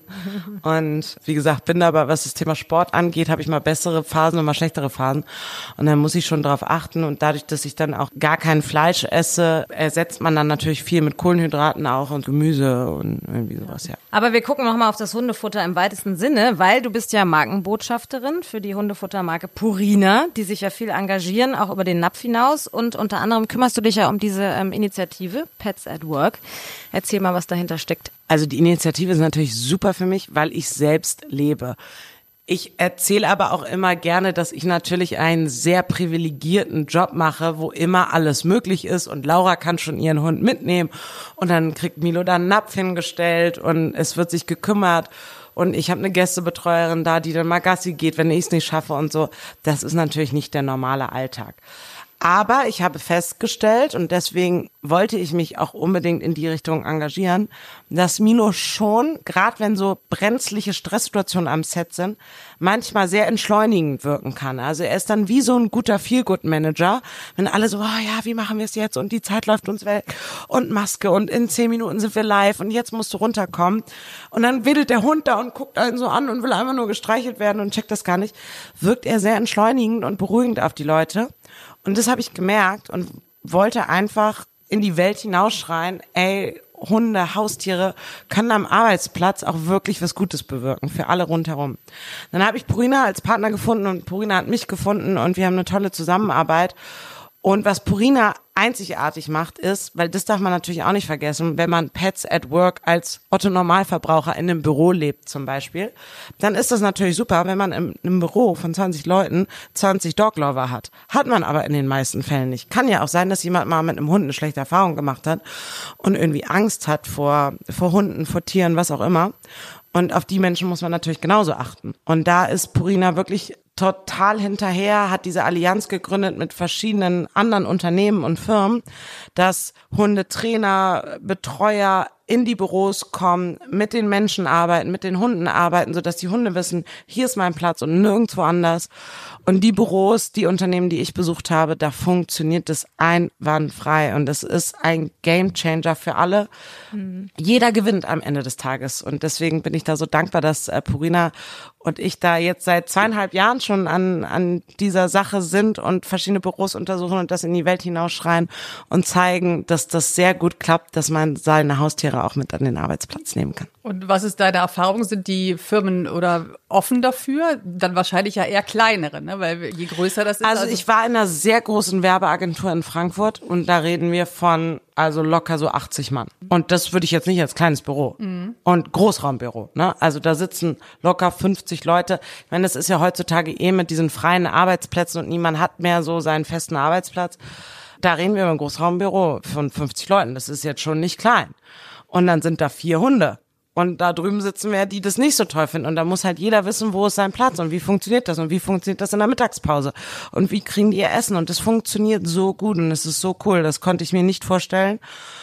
Und wie gesagt, bin aber, was das Thema Sport angeht, habe ich mal bessere Phasen und mal schlechtere Phasen. Und dann muss ich schon drauf achten. Und dadurch, dass ich dann auch gar kein Fleisch esse, ersetzt man dann natürlich viel mit Kohlenhydraten auch und Gemüse und irgendwie sowas, ja. Aber wir gucken noch mal auf das Hundefutter im weitesten Sinne, weil du bist ja Markenbotschafterin für die Hundefuttermarke Purina, die sich ja viel engagieren, auch über den Napf hinaus. Und unter anderem kümmerst du dich ja um diese ähm, Initiative Pets at Work. Erzähl mal, was dahinter steckt. Also die Initiative ist natürlich super für mich, weil ich selbst lebe. Ich erzähle aber auch immer gerne, dass ich natürlich einen sehr privilegierten Job mache, wo immer alles möglich ist und Laura kann schon ihren Hund mitnehmen und dann kriegt Milo da einen Napf hingestellt und es wird sich gekümmert und ich habe eine Gästebetreuerin da, die dann mal Gassi geht, wenn ich es nicht schaffe und so. Das ist natürlich nicht der normale Alltag. Aber ich habe festgestellt, und deswegen wollte ich mich auch unbedingt in die Richtung engagieren, dass Milo schon, gerade wenn so brenzliche Stresssituationen am Set sind, manchmal sehr entschleunigend wirken kann. Also er ist dann wie so ein guter Feel-Good-Manager, wenn alle so, oh ja, wie machen wir es jetzt und die Zeit läuft uns weg und Maske und in zehn Minuten sind wir live und jetzt musst du runterkommen. Und dann wedelt der Hund da und guckt einen so an und will einfach nur gestreichelt werden und checkt das gar nicht. Wirkt er sehr entschleunigend und beruhigend auf die Leute. Und das habe ich gemerkt und wollte einfach in die Welt hinausschreien, ey, Hunde, Haustiere können am Arbeitsplatz auch wirklich was Gutes bewirken für alle rundherum. Dann habe ich Purina als Partner gefunden und Purina hat mich gefunden und wir haben eine tolle Zusammenarbeit. Und was Purina einzigartig macht, ist, weil das darf man natürlich auch nicht vergessen, wenn man Pets at Work als Otto-Normalverbraucher in einem Büro lebt zum Beispiel, dann ist das natürlich super, wenn man in einem Büro von zwanzig Leuten zwanzig Doglover hat. Hat man aber in den meisten Fällen nicht. Kann ja auch sein, dass jemand mal mit einem Hund eine schlechte Erfahrung gemacht hat und irgendwie Angst hat vor, vor Hunden, vor Tieren, was auch immer. Und auf die Menschen muss man natürlich genauso achten. Und da ist Purina wirklich total hinterher, hat diese Allianz gegründet mit verschiedenen anderen Unternehmen und Firmen, dass Hundetrainer, Betreuer in die Büros kommen, mit den Menschen arbeiten, mit den Hunden arbeiten, sodass die Hunde wissen, hier ist mein Platz und nirgendwo anders. Und die Büros, die Unternehmen, die ich besucht habe, da funktioniert das einwandfrei und es ist ein Gamechanger für alle. Mhm. Jeder gewinnt am Ende des Tages und deswegen bin ich da so dankbar, dass äh, Purina und ich da jetzt seit zweieinhalb Jahren schon an an dieser Sache sind und verschiedene Büros untersuchen und das in die Welt hinausschreien und zeigen, dass das sehr gut klappt, dass man seine Haustiere auch mit an den Arbeitsplatz nehmen kann. Und was ist deine Erfahrung? Sind die Firmen oder offen dafür? Dann wahrscheinlich ja eher kleinere, ne? Weil je größer das ist. Also, also ich war in einer sehr großen Werbeagentur in Frankfurt und da reden wir von also locker so achtzig Mann. Und das würde ich jetzt nicht als kleines Büro. Mhm. Und Großraumbüro, ne? Also da sitzen locker fünfzig Leute. Ich meine, das ist ja heutzutage eh mit diesen freien Arbeitsplätzen und niemand hat mehr so seinen festen Arbeitsplatz. Da reden wir über ein Großraumbüro von fünfzig Leuten. Das ist jetzt schon nicht klein. Und dann sind da vier Hunde. Und da drüben sitzen wir, die das nicht so toll finden. Und da muss halt jeder wissen, wo ist sein Platz und wie funktioniert das und wie funktioniert das in der Mittagspause und wie kriegen die ihr Essen. Und das funktioniert so gut und es ist so cool. Das konnte ich mir nicht vorstellen.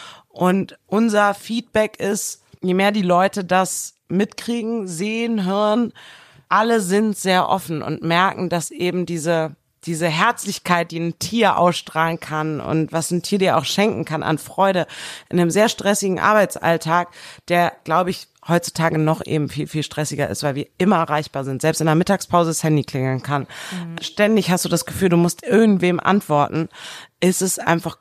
Und unser Feedback ist, je mehr die Leute das mitkriegen, sehen, hören, alle sind sehr offen und merken, dass eben diese diese Herzlichkeit, die ein Tier ausstrahlen kann und was ein Tier dir auch schenken kann an Freude in einem sehr stressigen Arbeitsalltag, der, glaube ich, heutzutage noch eben viel, viel stressiger ist, weil wir immer erreichbar sind. Selbst in der Mittagspause das Handy klingeln kann. Mhm. Ständig hast du das Gefühl, du musst irgendwem antworten. Ist es einfach gut,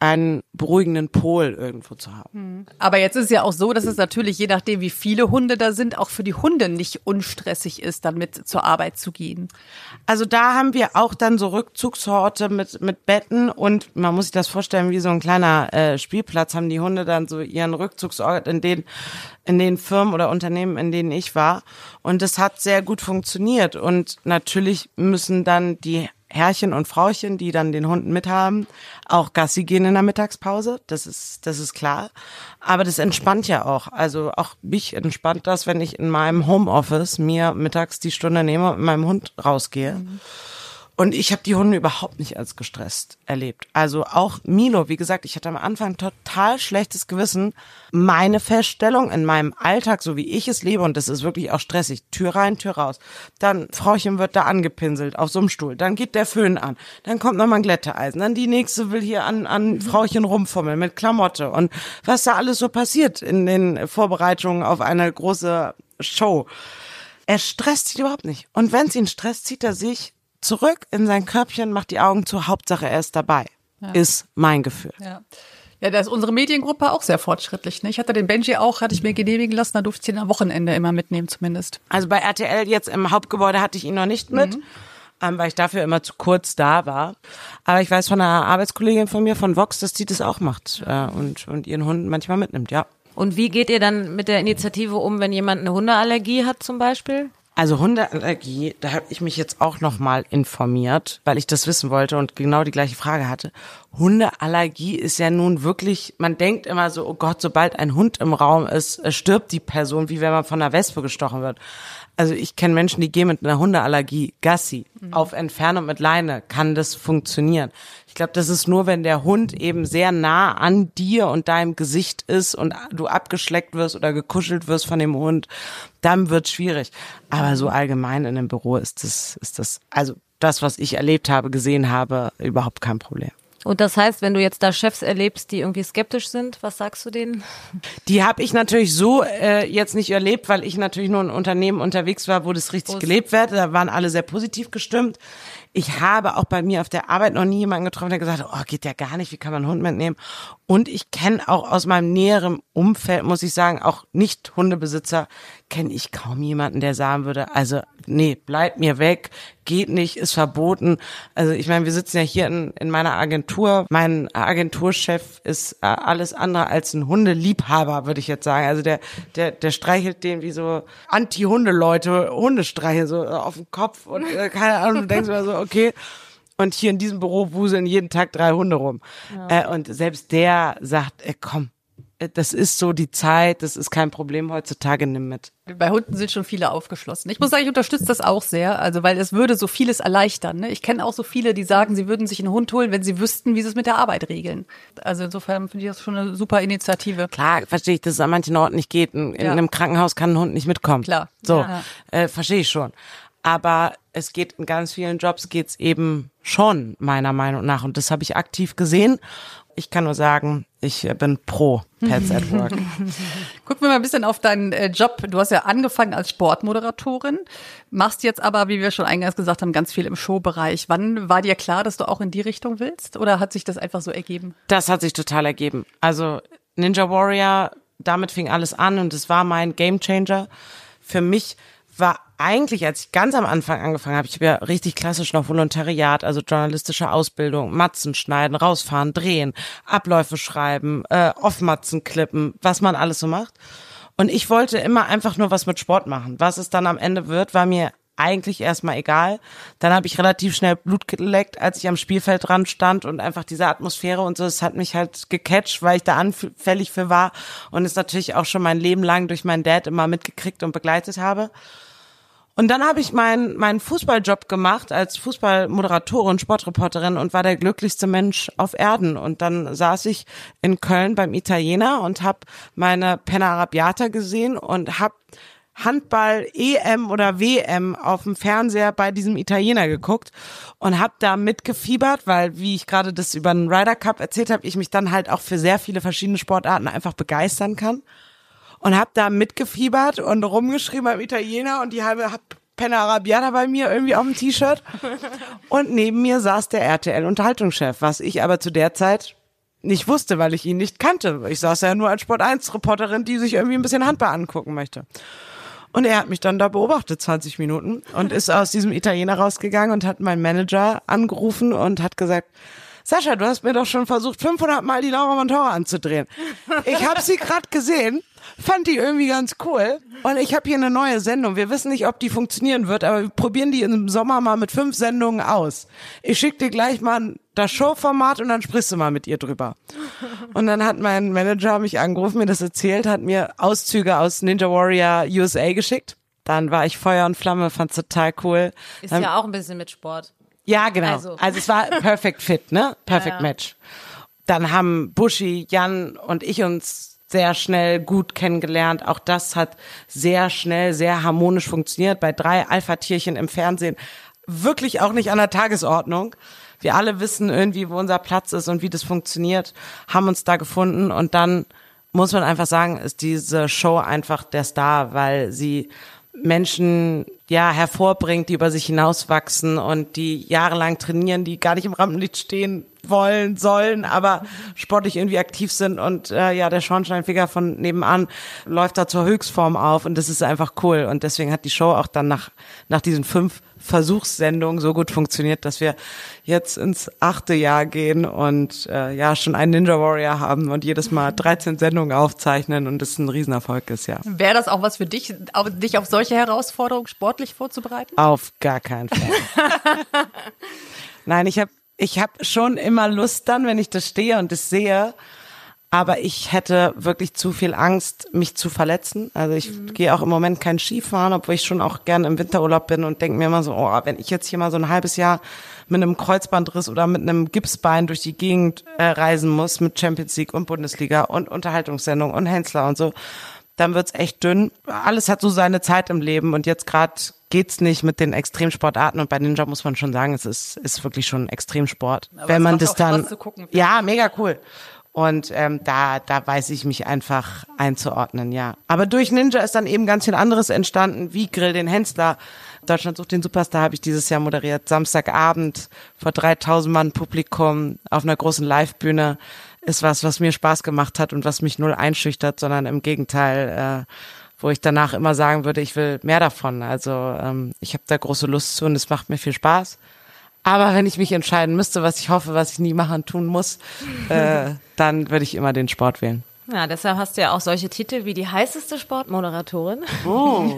einen beruhigenden Pol irgendwo zu haben. Aber jetzt ist es ja auch so, dass es natürlich, je nachdem wie viele Hunde da sind, auch für die Hunde nicht unstressig ist, dann mit zur Arbeit zu gehen. Also da haben wir auch dann so Rückzugsorte mit mit Betten und man muss sich das vorstellen, wie so ein kleiner äh, Spielplatz haben die Hunde dann so ihren Rückzugsort in den in den Firmen oder Unternehmen, in denen ich war. Und das hat sehr gut funktioniert. Und natürlich müssen dann die Herrchen und Frauchen, die dann den Hunden mithaben, auch Gassi gehen in der Mittagspause. Das ist, das ist klar. Aber das entspannt ja auch. Also auch mich entspannt das, wenn ich in meinem Homeoffice mir mittags die Stunde nehme und mit meinem Hund rausgehe. Mhm. Und ich habe die Hunde überhaupt nicht als gestresst erlebt. Also auch Milo, wie gesagt, ich hatte am Anfang total schlechtes Gewissen. Meine Feststellung in meinem Alltag, so wie ich es lebe, und das ist wirklich auch stressig, Tür rein, Tür raus. Dann Frauchen wird da angepinselt auf so einem Stuhl. Dann geht der Föhn an. Dann kommt nochmal ein Glätteeisen. Dann die nächste will hier an, an Frauchen rumfummeln mit Klamotte. Und was da alles so passiert in den Vorbereitungen auf eine große Show. Er stresst sich überhaupt nicht. Und wenn es ihn stresst, zieht er sich zurück in sein Körbchen, macht die Augen zu, Hauptsache er ist dabei, ja. Ist mein Gefühl. Ja. Ja, da ist unsere Mediengruppe auch sehr fortschrittlich. Ne? Ich hatte den Benji auch, hatte ich mir genehmigen lassen, da durfte ich ihn am Wochenende immer mitnehmen zumindest. Also bei R T L jetzt im Hauptgebäude hatte ich ihn noch nicht mit, mhm. ähm, weil ich dafür immer zu kurz da war. Aber ich weiß von einer Arbeitskollegin von mir, von Vox, dass die das auch macht äh, und, und ihren Hund manchmal mitnimmt, ja. Und wie geht ihr dann mit der Initiative um, wenn jemand eine Hundeallergie hat zum Beispiel? Also Hundeallergie, da habe ich mich jetzt auch nochmal informiert, weil ich das wissen wollte und genau die gleiche Frage hatte. Hundeallergie ist ja nun wirklich, man denkt immer so, oh Gott, sobald ein Hund im Raum ist, stirbt die Person, wie wenn man von einer Wespe gestochen wird. Also ich kenne Menschen, die gehen mit einer Hundeallergie Gassi. Mhm. Auf Entfernung mit Leine kann das funktionieren. Ich glaube, das ist nur, wenn der Hund eben sehr nah an dir und deinem Gesicht ist und du abgeschleckt wirst oder gekuschelt wirst von dem Hund, dann wird's schwierig. Aber so allgemein in einem Büro ist das, ist das, also das, was ich erlebt habe, gesehen habe, überhaupt kein Problem. Und das heißt, wenn du jetzt da Chefs erlebst, die irgendwie skeptisch sind, was sagst du denen? Die habe ich natürlich so äh, jetzt nicht erlebt, weil ich natürlich nur in Unternehmen unterwegs war, wo das richtig Prost. Gelebt wird. Da waren alle sehr positiv gestimmt. Ich habe auch bei mir auf der Arbeit noch nie jemanden getroffen, der gesagt hat, oh, geht ja gar nicht, wie kann man einen Hund mitnehmen? Und ich kenne auch aus meinem näheren Umfeld, muss ich sagen, auch nicht Hundebesitzer, kenne ich kaum jemanden, der sagen würde, also nee, bleib mir weg, geht nicht, ist verboten. Also ich meine, wir sitzen ja hier in, in meiner Agentur. Mein Agenturchef ist äh, alles andere als ein Hundeliebhaber, würde ich jetzt sagen. Also der der der streichelt den wie so Anti-Hunde-Leute, Hunde streicheln so auf den Kopf und äh, keine Ahnung, du denkst immer so, okay. Und hier in diesem Büro wuseln jeden Tag drei Hunde rum. Ja. Äh, und selbst der sagt, ey, komm, das ist so die Zeit, das ist kein Problem heutzutage, nimm mit. Bei Hunden sind schon viele aufgeschlossen. Ich muss sagen, ich unterstütze das auch sehr, also weil es würde so vieles erleichtern. Ne? Ich kenne auch so viele, die sagen, sie würden sich einen Hund holen, wenn sie wüssten, wie sie es mit der Arbeit regeln. Also insofern finde ich das schon eine super Initiative. Klar, verstehe ich, dass es an manchen Orten nicht geht. In, in ja. einem Krankenhaus kann ein Hund nicht mitkommen. Klar. So, ja. äh, verstehe ich schon. Aber es geht in ganz vielen Jobs geht's eben schon, meiner Meinung nach. Und das habe ich aktiv gesehen. Ich kann nur sagen, ich bin pro Pets at Work. Gucken wir mal ein bisschen auf deinen äh, Job. Du hast ja angefangen als Sportmoderatorin, machst jetzt aber, wie wir schon eingangs gesagt haben, ganz viel im Showbereich. Wann war dir klar, dass du auch in die Richtung willst? Oder hat sich das einfach so ergeben? Das hat sich total ergeben. Also Ninja Warrior, damit fing alles an und es war mein Gamechanger. Für mich war eigentlich, als ich ganz am Anfang angefangen habe, ich habe ja richtig klassisch noch Volontariat, also journalistische Ausbildung, Matzen schneiden, rausfahren, drehen, Abläufe schreiben, äh, Off-Matzen klippen, was man alles so macht. Und ich wollte immer einfach nur was mit Sport machen. Was es dann am Ende wird, war mir eigentlich erstmal egal. Dann habe ich relativ schnell Blut geleckt, als ich am Spielfeld dran stand und einfach diese Atmosphäre und so, es hat mich halt gecatcht, weil ich da anfällig für war und es natürlich auch schon mein Leben lang durch meinen Dad immer mitgekriegt und begleitet habe. Und dann habe ich meinen meinen Fußballjob gemacht als Fußballmoderatorin, Sportreporterin und war der glücklichste Mensch auf Erden. Und dann saß ich in Köln beim Italiener und habe meine Penna Arrabbiata gesehen und habe Handball E M oder W M auf dem Fernseher bei diesem Italiener geguckt und habe da mitgefiebert, weil, wie ich gerade das über den Ryder Cup erzählt habe, ich mich dann halt auch für sehr viele verschiedene Sportarten einfach begeistern kann. Und hab da mitgefiebert und rumgeschrieben beim Italiener und die halbe Penna Arrabbiata bei mir irgendwie auf dem T-Shirt. Und neben mir saß der R T L-Unterhaltungschef, was ich aber zu der Zeit nicht wusste, weil ich ihn nicht kannte. Ich saß ja nur als Sport eins Reporterin, die sich irgendwie ein bisschen Handball angucken möchte. Und er hat mich dann da beobachtet, zwanzig Minuten, und ist aus diesem Italiener rausgegangen und hat meinen Manager angerufen und hat gesagt, Sascha, du hast mir doch schon versucht, fünfhundert Mal die Laura Montora anzudrehen. Ich habe sie gerade gesehen, fand die irgendwie ganz cool und ich habe hier eine neue Sendung. Wir wissen nicht, ob die funktionieren wird, aber wir probieren die im Sommer mal mit fünf Sendungen aus. Ich schicke dir gleich mal das Showformat und dann sprichst du mal mit ihr drüber. Und dann hat mein Manager mich angerufen, mir das erzählt, hat mir Auszüge aus Ninja Warrior U S A geschickt. Dann war ich Feuer und Flamme, fand's total cool. Ist dann, ja auch ein bisschen mit Sport. Ja, genau. Also, also es war perfect fit, ne? Perfect ja, ja. Match. Dann haben Buschi, Jan und ich uns sehr schnell gut kennengelernt. Auch das hat sehr schnell, sehr harmonisch funktioniert. Bei drei Alpha-Tierchen im Fernsehen wirklich auch nicht an der Tagesordnung. Wir alle wissen irgendwie, wo unser Platz ist und wie das funktioniert, haben uns da gefunden. Und dann muss man einfach sagen, ist diese Show einfach der Star, weil sie Menschen ja hervorbringt, die über sich hinauswachsen und die jahrelang trainieren, die gar nicht im Rampenlicht stehen wollen, sollen, aber sportlich irgendwie aktiv sind und äh, ja, der Schornsteinfeger von nebenan läuft da zur Höchstform auf und das ist einfach cool und deswegen hat die Show auch dann nach nach diesen fünf Versuchssendungen so gut funktioniert, dass wir jetzt ins achte Jahr gehen und äh, ja schon einen Ninja Warrior haben und jedes Mal dreizehn Sendungen aufzeichnen und das ein Riesenerfolg ist, ja. Wäre das auch was für dich, dich auf solche Herausforderungen sportlich vorzubereiten? Auf gar keinen Fall. Nein, ich habe ich hab schon immer Lust dann, wenn ich das stehe und das sehe, aber ich hätte wirklich zu viel Angst, mich zu verletzen. Also ich mhm. gehe auch im Moment kein Skifahren, obwohl ich schon auch gerne im Winterurlaub bin und denke mir immer so, oh, wenn ich jetzt hier mal so ein halbes Jahr mit einem Kreuzbandriss oder mit einem Gipsbein durch die Gegend äh, reisen muss mit Champions League und Bundesliga und Unterhaltungssendung und Hensler und so, dann wird's echt dünn. Alles hat so seine Zeit im Leben und jetzt gerade geht's nicht mit den Extremsportarten und bei Ninja muss man schon sagen, es ist ist wirklich schon ein Extremsport. Aber wenn es man macht das auch dann Spaß zu gucken. ja, mega cool. Und ähm, da da weiß ich mich einfach einzuordnen, ja. Aber durch Ninja ist dann eben ganz viel anderes entstanden, wie Grill den Hensler. Deutschland sucht den Superstar habe ich dieses Jahr moderiert, Samstagabend vor dreitausend Mann Publikum auf einer großen Livebühne. Ist was, was mir Spaß gemacht hat und was mich null einschüchtert, sondern im Gegenteil, äh, wo ich danach immer sagen würde, ich will mehr davon. Also ähm, ich habe da große Lust zu und es macht mir viel Spaß. Aber wenn ich mich entscheiden müsste, was ich hoffe, was ich nie machen tun muss, äh, dann würde ich immer den Sport wählen. Ja, deshalb hast du ja auch solche Titel wie die heißeste Sportmoderatorin. Oh.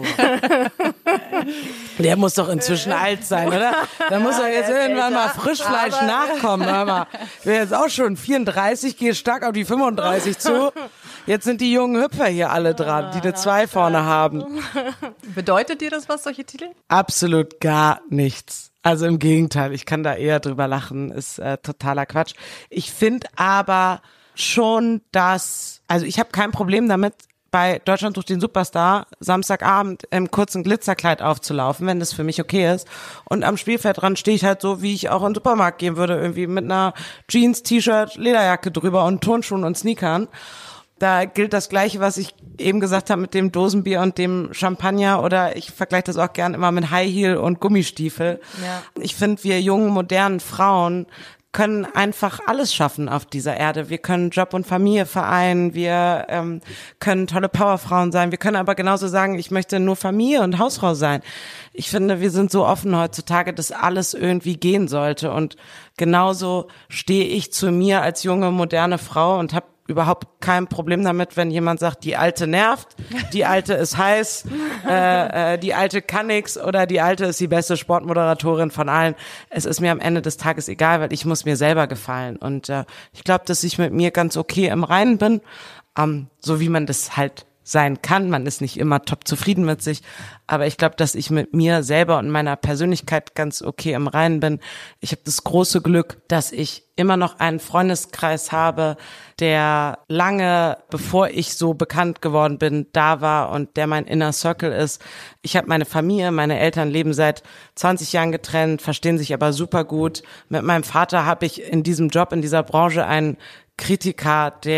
Der muss doch inzwischen alt sein, oder? Da muss er jetzt irgendwann mal Frischfleisch nachkommen. Aber ich bin jetzt auch schon vierunddreißig, gehe stark auf die fünfunddreißig zu. Jetzt sind die jungen Hüpfer hier alle dran, die eine zwei vorne haben. Bedeutet dir das was, solche Titel? Absolut gar nichts. Also im Gegenteil, ich kann da eher drüber lachen, ist äh, totaler Quatsch. Ich finde aber schon, dass, also ich habe kein Problem damit, bei Deutschland sucht den Superstar Samstagabend im kurzen Glitzerkleid aufzulaufen, wenn das für mich okay ist. Und am Spielfeldrand stehe ich halt so, wie ich auch in den Supermarkt gehen würde, irgendwie mit einer Jeans, T-Shirt, Lederjacke drüber und Turnschuhen und Sneakern. Da gilt das Gleiche, was ich eben gesagt habe mit dem Dosenbier und dem Champagner, oder ich vergleiche das auch gern immer mit High Heel und Gummistiefel. Ja. Ich finde, wir jungen, modernen Frauen können einfach alles schaffen auf dieser Erde. Wir können Job und Familie vereinen, wir ähm, können tolle Powerfrauen sein, wir können aber genauso sagen, ich möchte nur Familie und Hausfrau sein. Ich finde, wir sind so offen heutzutage, dass alles irgendwie gehen sollte, und genauso stehe ich zu mir als junge, moderne Frau und habe überhaupt kein Problem damit, wenn jemand sagt, die Alte nervt, die Alte ist heiß, äh, äh, die Alte kann nix oder die Alte ist die beste Sportmoderatorin von allen. Es ist mir am Ende des Tages egal, weil ich muss mir selber gefallen. Und äh, ich glaube, dass ich mit mir ganz okay im Reinen bin, ähm, so wie man das halt sein kann. Man ist nicht immer top zufrieden mit sich, aber ich glaube, dass ich mit mir selber und meiner Persönlichkeit ganz okay im Reinen bin. Ich habe das große Glück, dass ich immer noch einen Freundeskreis habe, der lange, bevor ich so bekannt geworden bin, da war und der mein Inner Circle ist. Ich habe meine Familie, meine Eltern leben seit zwanzig Jahren getrennt, verstehen sich aber super gut. Mit meinem Vater habe ich in diesem Job, in dieser Branche einen Kritiker, der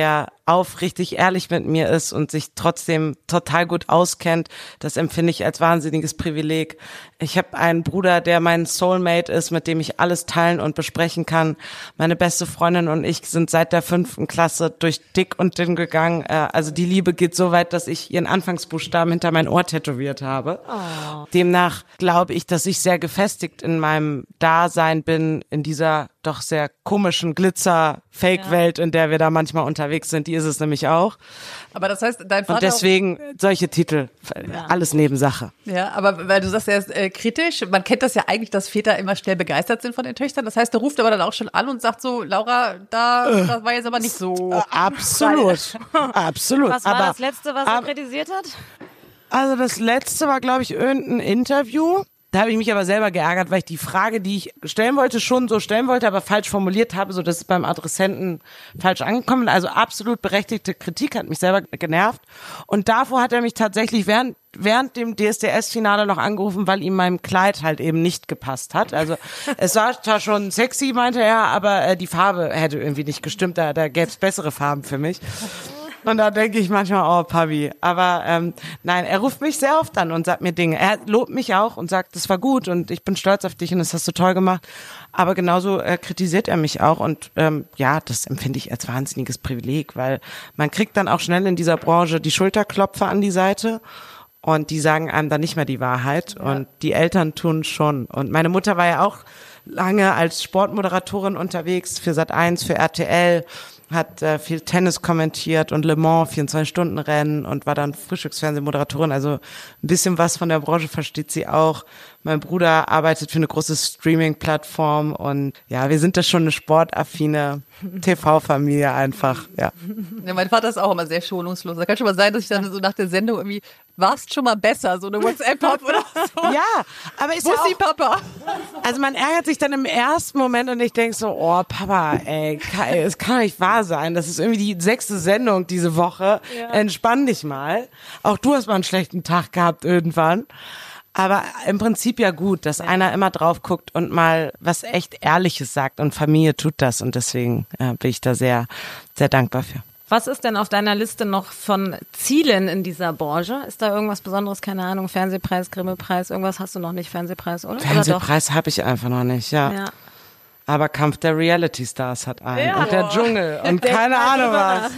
aufrichtig ehrlich mit mir ist und sich trotzdem total gut auskennt. Das empfinde ich als wahnsinniges Privileg. Ich habe einen Bruder, der mein Soulmate ist, mit dem ich alles teilen und besprechen kann. Meine beste Freundin und ich sind seit der fünften Klasse durch dick und dünn gegangen. Also die Liebe geht so weit, dass ich ihren Anfangsbuchstaben hinter mein Ohr tätowiert habe. Oh. Demnach glaube ich, dass ich sehr gefestigt in meinem Dasein bin, in dieser doch sehr komischen Glitzer-Fake-Welt, in der wir da manchmal unterwegs sind. Die ist es nämlich auch. Aber das heißt, dein Vater... Und deswegen solche Titel, ja. alles Nebensache. Ja, aber weil du sagst, er ist äh, kritisch. Man kennt das ja eigentlich, dass Väter immer schnell begeistert sind von den Töchtern. Das heißt, der ruft aber dann auch schon an und sagt so, Laura, da äh, das war jetzt aber nicht so... Äh, absolut, absolut. Was war aber, das Letzte, was er kritisiert hat? Also das Letzte war, glaube ich, irgendein Interview. Da habe ich mich aber selber geärgert, weil ich die Frage, die ich stellen wollte, schon so stellen wollte, aber falsch formuliert habe, so dass es beim Adressenten falsch angekommen ist. Also absolut berechtigte Kritik, hat mich selber genervt. Und davor hat er mich tatsächlich während während dem D S D S-Finale noch angerufen, weil ihm mein Kleid halt eben nicht gepasst hat. Also es war zwar schon sexy, meinte er, aber äh, die Farbe hätte irgendwie nicht gestimmt. Da, da gäbe es bessere Farben für mich. Und da denke ich manchmal, oh Papi. Aber ähm, nein, er ruft mich sehr oft an und sagt mir Dinge. Er lobt mich auch und sagt, das war gut und ich bin stolz auf dich und das hast du toll gemacht. Aber genauso äh, kritisiert er mich auch und ähm, ja, das empfinde ich als wahnsinniges Privileg, weil man kriegt dann auch schnell in dieser Branche die Schulterklopfer an die Seite und die sagen einem dann nicht mehr die Wahrheit ja. Und die Eltern tun schon. Und meine Mutter war ja auch lange als Sportmoderatorin unterwegs für Sat eins, für R T L, hat äh, viel Tennis kommentiert und Le Mans, vierundzwanzig-Stunden-Rennen und war dann Frühstücksfernsehmoderatorin. Also ein bisschen was von der Branche versteht sie auch. Mein Bruder arbeitet für eine große Streaming-Plattform und ja, wir sind da schon eine sportaffine T V-Familie einfach, ja. Ja. Mein Vater ist auch immer sehr schonungslos. Da kann schon mal sein, dass ich dann so nach der Sendung irgendwie, warst schon mal besser, so eine WhatsApp habe oder so. Ja, aber ist Wo ja ist auch, die Papa? Also man ärgert sich dann im ersten Moment und ich denke so, oh Papa, ey, es kann doch nicht wahr sein. Das ist irgendwie die sechste Sendung diese Woche. Ja. Entspann dich mal. Auch du hast mal einen schlechten Tag gehabt irgendwann. Aber im Prinzip ja gut, dass ja. einer immer drauf guckt und mal was echt Ehrliches sagt und Familie tut das und deswegen äh, bin ich da sehr, sehr dankbar für. Was ist denn auf deiner Liste noch von Zielen in dieser Branche? Ist da irgendwas Besonderes? Keine Ahnung, Fernsehpreis, Grimme-Preis, irgendwas hast du noch nicht, Fernsehpreis, oder? Fernsehpreis habe ich einfach noch nicht, ja. ja. Aber Kampf der Reality Stars hat einen ja. und der Dschungel und der keine Ahnung was.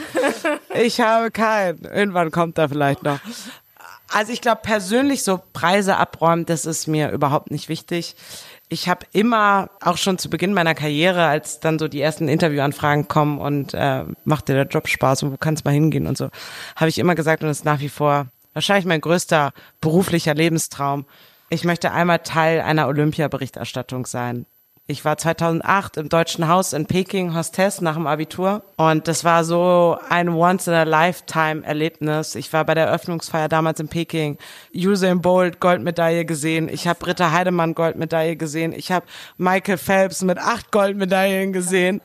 Ich habe keinen. Irgendwann kommt er vielleicht noch. Also ich glaube persönlich so Preise abräumen, das ist mir überhaupt nicht wichtig. Ich habe immer, auch schon zu Beginn meiner Karriere, als dann so die ersten Interviewanfragen kommen und äh, macht dir der Job Spaß und wo kannst du mal hingehen und so, habe ich immer gesagt, und das ist nach wie vor wahrscheinlich mein größter beruflicher Lebenstraum, ich möchte einmal Teil einer Olympia-Berichterstattung sein. Ich war zweitausendacht im Deutschen Haus in Peking Hostess nach dem Abitur und das war so ein Once-in-a-Lifetime-Erlebnis. Ich war bei der Eröffnungsfeier damals in Peking, Usain Bolt Goldmedaille gesehen, ich habe Britta Heidemann Goldmedaille gesehen, ich habe Michael Phelps mit acht Goldmedaillen gesehen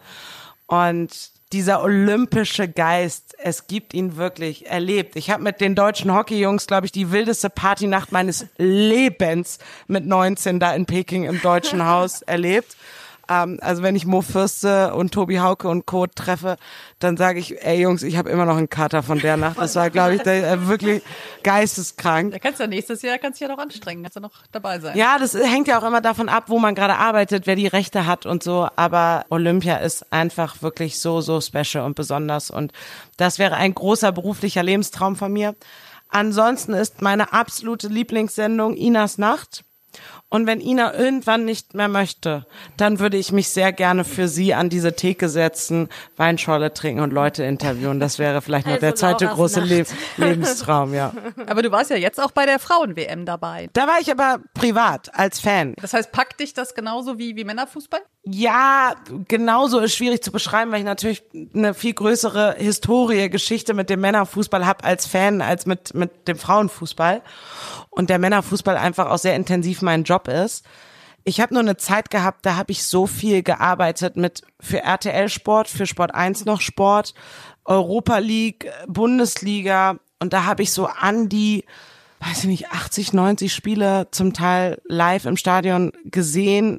und dieser olympische Geist, es gibt ihn wirklich erlebt. Ich habe mit den deutschen Hockeyjungs, glaube ich, die wildeste Partynacht meines Lebens mit neunzehn da in Peking im Deutschen Haus erlebt. Ähm, also wenn ich Mo Fürste und Tobi Hauke und Co. treffe, dann sage ich, ey Jungs, ich habe immer noch einen Kater von der Nacht. Das war, glaube ich, der, äh, wirklich geisteskrank. Da kannst du ja nächstes Jahr, kannst du ja noch anstrengen, kannst du noch dabei sein. Ja, das hängt ja auch immer davon ab, wo man gerade arbeitet, wer die Rechte hat und so. Aber Olympia ist einfach wirklich so, so special und besonders. Und das wäre ein großer beruflicher Lebenstraum von mir. Ansonsten ist meine absolute Lieblingssendung Inas Nacht. Und wenn Ina irgendwann nicht mehr möchte, dann würde ich mich sehr gerne für sie an diese Theke setzen, Weinschorle trinken und Leute interviewen. Das wäre vielleicht noch also der zweite Lauras große Le- Nacht. Lebenstraum, ja. Aber du warst ja jetzt auch bei der Frauen-W M dabei. Da war ich aber privat, als Fan. Das heißt, packt dich das genauso wie, wie Männerfußball? Ja, genauso ist schwierig zu beschreiben, weil ich natürlich eine viel größere Historie, Geschichte mit dem Männerfußball habe als Fan, als mit mit dem Frauenfußball. Und der Männerfußball einfach auch sehr intensiv mein Job ist. Ich habe nur eine Zeit gehabt, da habe ich so viel gearbeitet mit für R T L Sport, für Sport eins noch Sport, Europa League, Bundesliga. Und da habe ich so an die, weiß ich nicht, achtzig, neunzig Spiele zum Teil live im Stadion gesehen,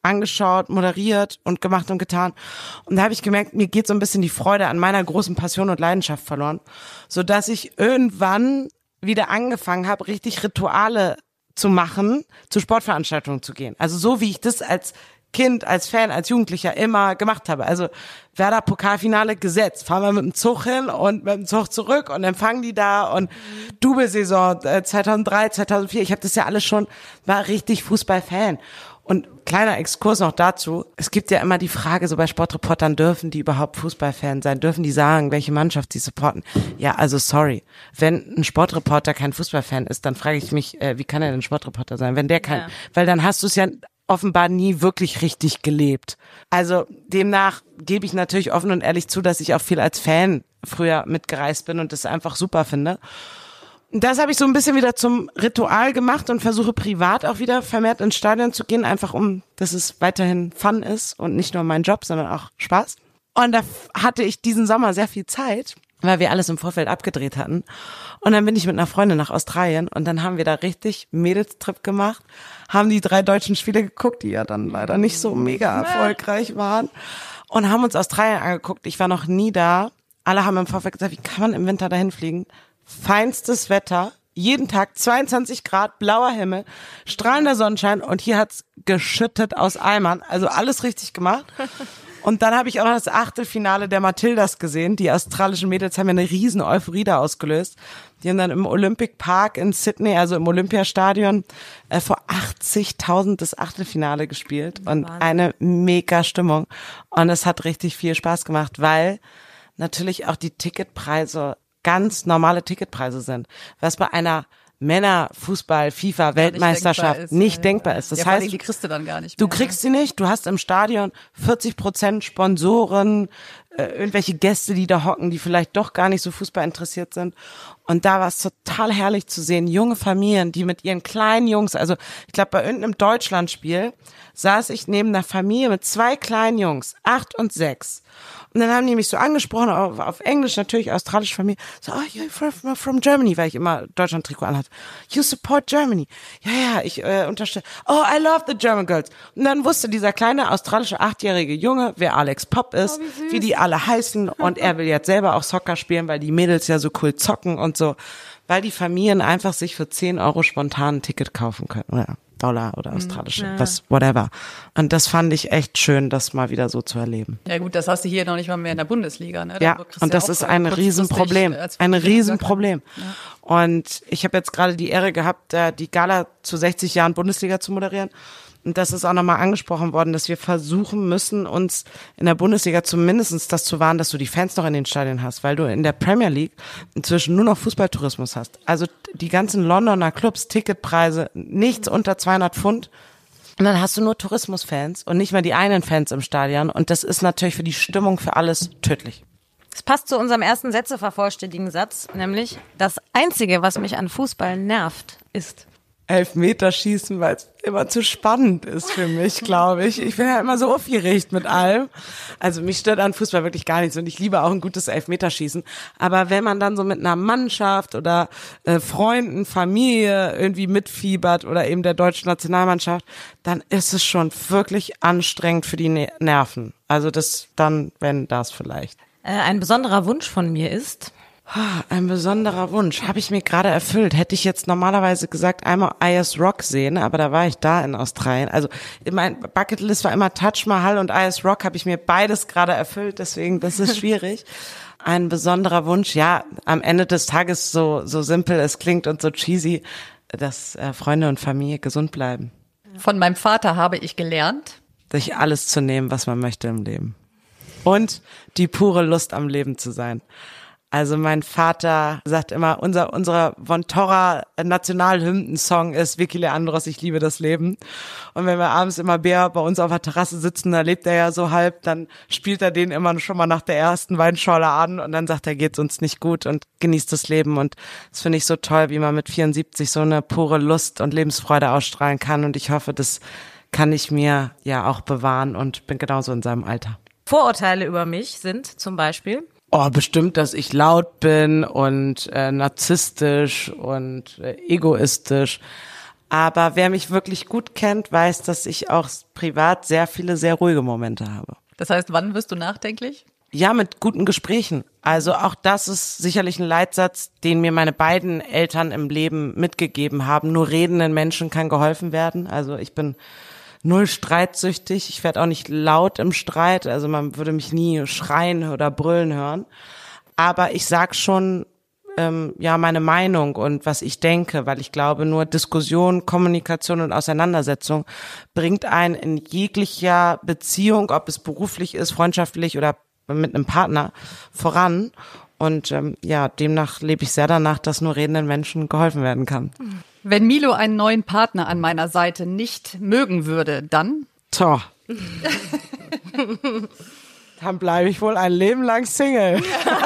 angeschaut, moderiert und gemacht und getan. Und da habe ich gemerkt, mir geht so ein bisschen die Freude an meiner großen Passion und Leidenschaft verloren, sodass ich irgendwann wieder angefangen habe, richtig Rituale zu machen, zu Sportveranstaltungen zu gehen. Also so, wie ich das als Kind, als Fan, als Jugendlicher immer gemacht habe. Also Werder Pokalfinale gesetzt, fahren wir mit dem Zug hin und mit dem Zug zurück und empfangen die da und Double-Saison äh, zweitausenddrei, zweitausendvier, ich habe das ja alles schon, war richtig Fußballfan. Und kleiner Exkurs noch dazu, es gibt ja immer die Frage, so bei Sportreportern, dürfen die überhaupt Fußballfan sein? Dürfen die sagen, welche Mannschaft sie supporten? Ja, also sorry, wenn ein Sportreporter kein Fußballfan ist, dann frage ich mich, äh, wie kann er denn Sportreporter sein? Wenn der kein, ja. Weil dann hast du es ja offenbar nie wirklich richtig gelebt. Also demnach gebe ich natürlich offen und ehrlich zu, dass ich auch viel als Fan früher mitgereist bin und das einfach super finde. Das habe ich so ein bisschen wieder zum Ritual gemacht und versuche privat auch wieder vermehrt ins Stadion zu gehen, einfach um, dass es weiterhin Fun ist und nicht nur mein Job, sondern auch Spaß. Und da hatte ich diesen Sommer sehr viel Zeit, weil wir alles im Vorfeld abgedreht hatten. Und dann bin ich mit einer Freundin nach Australien und dann haben wir da richtig Mädelstrip gemacht, haben die drei deutschen Spiele geguckt, die ja dann leider nicht so mega erfolgreich waren und haben uns Australien angeguckt. Ich war noch nie da. Alle haben im Vorfeld gesagt, wie kann man im Winter dahin fliegen? Feinstes Wetter, jeden Tag zweiundzwanzig Grad, blauer Himmel, strahlender Sonnenschein und hier hat's geschüttet aus Eimern, also alles richtig gemacht. Und dann habe ich auch noch das Achtelfinale der Matildas gesehen. Die australischen Mädels haben ja eine riesen Euphorie da ausgelöst. Die haben dann im Olympic Park in Sydney, also im Olympiastadion, äh, vor achtzigtausend das Achtelfinale gespielt und Wahnsinn. Eine mega Stimmung. Und es hat richtig viel Spaß gemacht, weil natürlich auch die Ticketpreise ganz normale Ticketpreise sind, was bei einer Männer-Fußball-FIFA-Weltmeisterschaft nicht denkbar ist. Das ja, heißt, die kriegst du dann gar nicht mehr. Du mehr, kriegst sie nicht, du hast im Stadion vierzig Prozent Sponsoren, äh, irgendwelche Gäste, die da hocken, die vielleicht doch gar nicht so Fußball interessiert sind. Und da war es total herrlich zu sehen, junge Familien, die mit ihren kleinen Jungs, also ich glaube bei irgendeinem Deutschlandspiel saß ich neben einer Familie mit zwei kleinen Jungs, acht und sechs. Und dann haben die mich so angesprochen, auf, auf Englisch natürlich, australische Familie, so, oh, you're from, from Germany, weil ich immer Deutschland-Trikot anhatte. You support Germany. Ja, ja, ich äh, unterstütze. Oh, I love the German girls. Und dann wusste dieser kleine australische achtjährige Junge, wer Alex Popp ist, oh, wie, wie die alle heißen und er will jetzt selber auch Soccer spielen, weil die Mädels ja so cool zocken und so, weil die Familien einfach sich für zehn Euro spontan ein Ticket kaufen können, oder Dollar oder australische, ja. was, whatever. Und das fand ich echt schön, das mal wieder so zu erleben. Ja gut, das hast du hier noch nicht mal mehr in der Bundesliga, ne? Ja, und das ist ein Riesenproblem, ein Riesenproblem. Ja. Und ich habe jetzt gerade die Ehre gehabt, die Gala zu sechzig Jahren Bundesliga zu moderieren. Und das ist auch nochmal angesprochen worden, dass wir versuchen müssen, uns in der Bundesliga zumindest das zu wahren, dass du die Fans noch in den Stadien hast, weil du in der Premier League inzwischen nur noch Fußballtourismus hast. Also die ganzen Londoner Clubs, Ticketpreise, nichts unter zweihundert Pfund. Und dann hast du nur Tourismusfans und nicht mehr die einen Fans im Stadion. Und das ist natürlich für die Stimmung, für alles tödlich. Es passt zu unserem ersten Sätzevervollständigen Satz, nämlich das Einzige, was mich an Fußball nervt, ist Elfmeterschießen, weil es immer zu spannend ist für mich, glaube ich. Ich bin ja immer so aufgeregt mit allem. Also mich stört an Fußball wirklich gar nichts und ich liebe auch ein gutes Elfmeterschießen. Aber wenn man dann so mit einer Mannschaft oder äh, Freunden, Familie irgendwie mitfiebert oder eben der deutschen Nationalmannschaft, dann ist es schon wirklich anstrengend für die Ne- Nerven. Also das dann, wenn das vielleicht. Äh, ein besonderer Wunsch von mir ist... Ein besonderer Wunsch, habe ich mir gerade erfüllt. Hätte ich jetzt normalerweise gesagt, einmal I S Rock sehen, aber da war ich da in Australien. Also mein Bucketlist war immer Taj Mahal und I S Rock, habe ich mir beides gerade erfüllt, deswegen das ist schwierig. Ein besonderer Wunsch, ja, am Ende des Tages so so simpel es klingt und so cheesy, dass äh, Freunde und Familie gesund bleiben. Von meinem Vater habe ich gelernt, sich alles zu nehmen, was man möchte im Leben. Und die pure Lust am Leben zu sein. Also mein Vater sagt immer, unser unser Von Torra Nationalhymnen-Song ist Vicky Leandros, ich liebe das Leben. Und wenn wir abends immer Bär bei uns auf der Terrasse sitzen, da lebt er ja so halb, dann spielt er den immer schon mal nach der ersten Weinschorle an und dann sagt er, geht's uns nicht gut und genießt das Leben. Und das finde ich so toll, wie man mit vierundsiebzig so eine pure Lust und Lebensfreude ausstrahlen kann. Und ich hoffe, das kann ich mir ja auch bewahren und bin genauso in seinem Alter. Vorurteile über mich sind zum Beispiel... Oh, bestimmt, dass ich laut bin und äh, narzisstisch und äh, egoistisch. Aber wer mich wirklich gut kennt, weiß, dass ich auch privat sehr viele sehr ruhige Momente habe. Das heißt, wann wirst du nachdenklich? Ja, mit guten Gesprächen. Also auch das ist sicherlich ein Leitsatz, den mir meine beiden Eltern im Leben mitgegeben haben. Nur redenden Menschen kann geholfen werden. Also ich bin null streitsüchtig. Ich werde auch nicht laut im Streit. Also man würde mich nie schreien oder brüllen hören. Aber ich sag schon, ähm, ja, meine Meinung und was ich denke, weil ich glaube, nur Diskussion, Kommunikation und Auseinandersetzung bringt einen in jeglicher Beziehung, ob es beruflich ist, freundschaftlich oder mit einem Partner, voran. Und ähm, ja, demnach lebe ich sehr danach, dass nur redenden Menschen geholfen werden kann. Wenn Milo einen neuen Partner an meiner Seite nicht mögen würde, dann? Tja. Dann bleibe ich wohl ein Leben lang Single.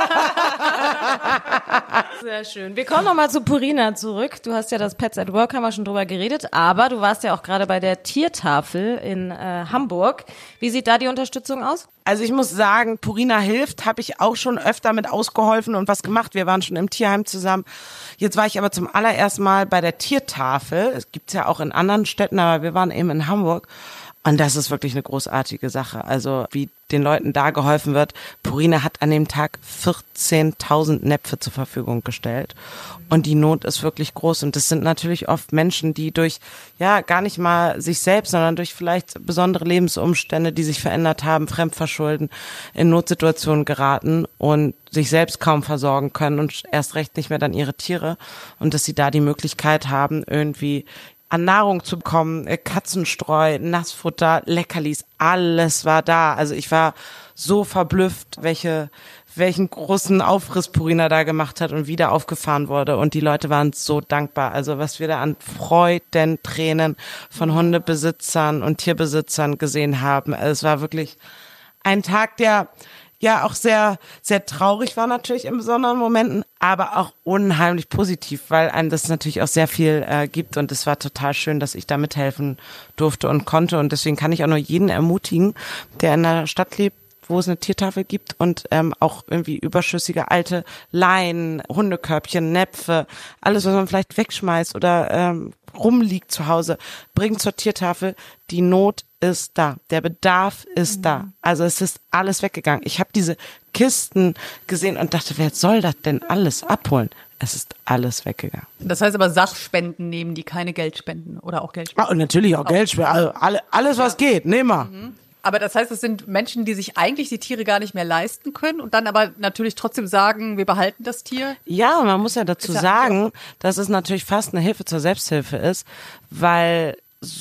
Sehr schön. Wir kommen nochmal zu Purina zurück. Du hast ja das Pets at Work, haben wir schon drüber geredet, aber du warst ja auch gerade bei der Tiertafel in äh, Hamburg. Wie sieht da die Unterstützung aus? Also ich muss sagen, Purina hilft, habe ich auch schon öfter mit ausgeholfen und was gemacht. Wir waren schon im Tierheim zusammen. Jetzt war ich aber zum allerersten Mal bei der Tiertafel. Es gibt's ja auch in anderen Städten, aber wir waren eben in Hamburg. Und das ist wirklich eine großartige Sache. Also wie den Leuten da geholfen wird. Purina hat an dem Tag vierzehntausend Näpfe zur Verfügung gestellt. Und die Not ist wirklich groß. Und das sind natürlich oft Menschen, die durch, ja, gar nicht mal sich selbst, sondern durch vielleicht besondere Lebensumstände, die sich verändert haben, Fremdverschulden, in Notsituationen geraten und sich selbst kaum versorgen können und erst recht nicht mehr dann ihre Tiere. Und dass sie da die Möglichkeit haben, irgendwie an Nahrung zu bekommen, Katzenstreu, Nassfutter, Leckerlis, alles war da. Also ich war so verblüfft, welche, welchen großen Aufriss Purina da gemacht hat und wieder aufgefahren wurde. Und die Leute waren so dankbar. Also was wir da an Freudentränen von Hundebesitzern und Tierbesitzern gesehen haben. Also es war wirklich ein Tag, der ja auch sehr, sehr traurig war natürlich in besonderen Momenten, aber auch unheimlich positiv, weil einem das natürlich auch sehr viel äh, gibt und es war total schön, dass ich da mithelfen durfte und konnte und deswegen kann ich auch nur jeden ermutigen, der in einer Stadt lebt, wo es eine Tiertafel gibt und ähm, auch irgendwie überschüssige alte Leinen, Hundekörbchen, Näpfe, alles, was man vielleicht wegschmeißt oder ähm, rumliegt zu Hause, bringt zur Tiertafel. Die Not ist da, der Bedarf ist mhm. da. Also es ist alles weggegangen. Ich habe diese Kisten gesehen und dachte, wer soll das denn alles abholen? Es ist alles weggegangen. Das heißt aber Sachspenden nehmen, die keine Geldspenden oder auch Geldspenden. Ah, und natürlich auch, auch. Geldspenden, also alle, alles was ja. geht, nehmen wir. Mhm. Aber das heißt, es sind Menschen, die sich eigentlich die Tiere gar nicht mehr leisten können und dann aber natürlich trotzdem sagen, wir behalten das Tier. Ja, man muss ja dazu sagen, dass es natürlich fast eine Hilfe zur Selbsthilfe ist, weil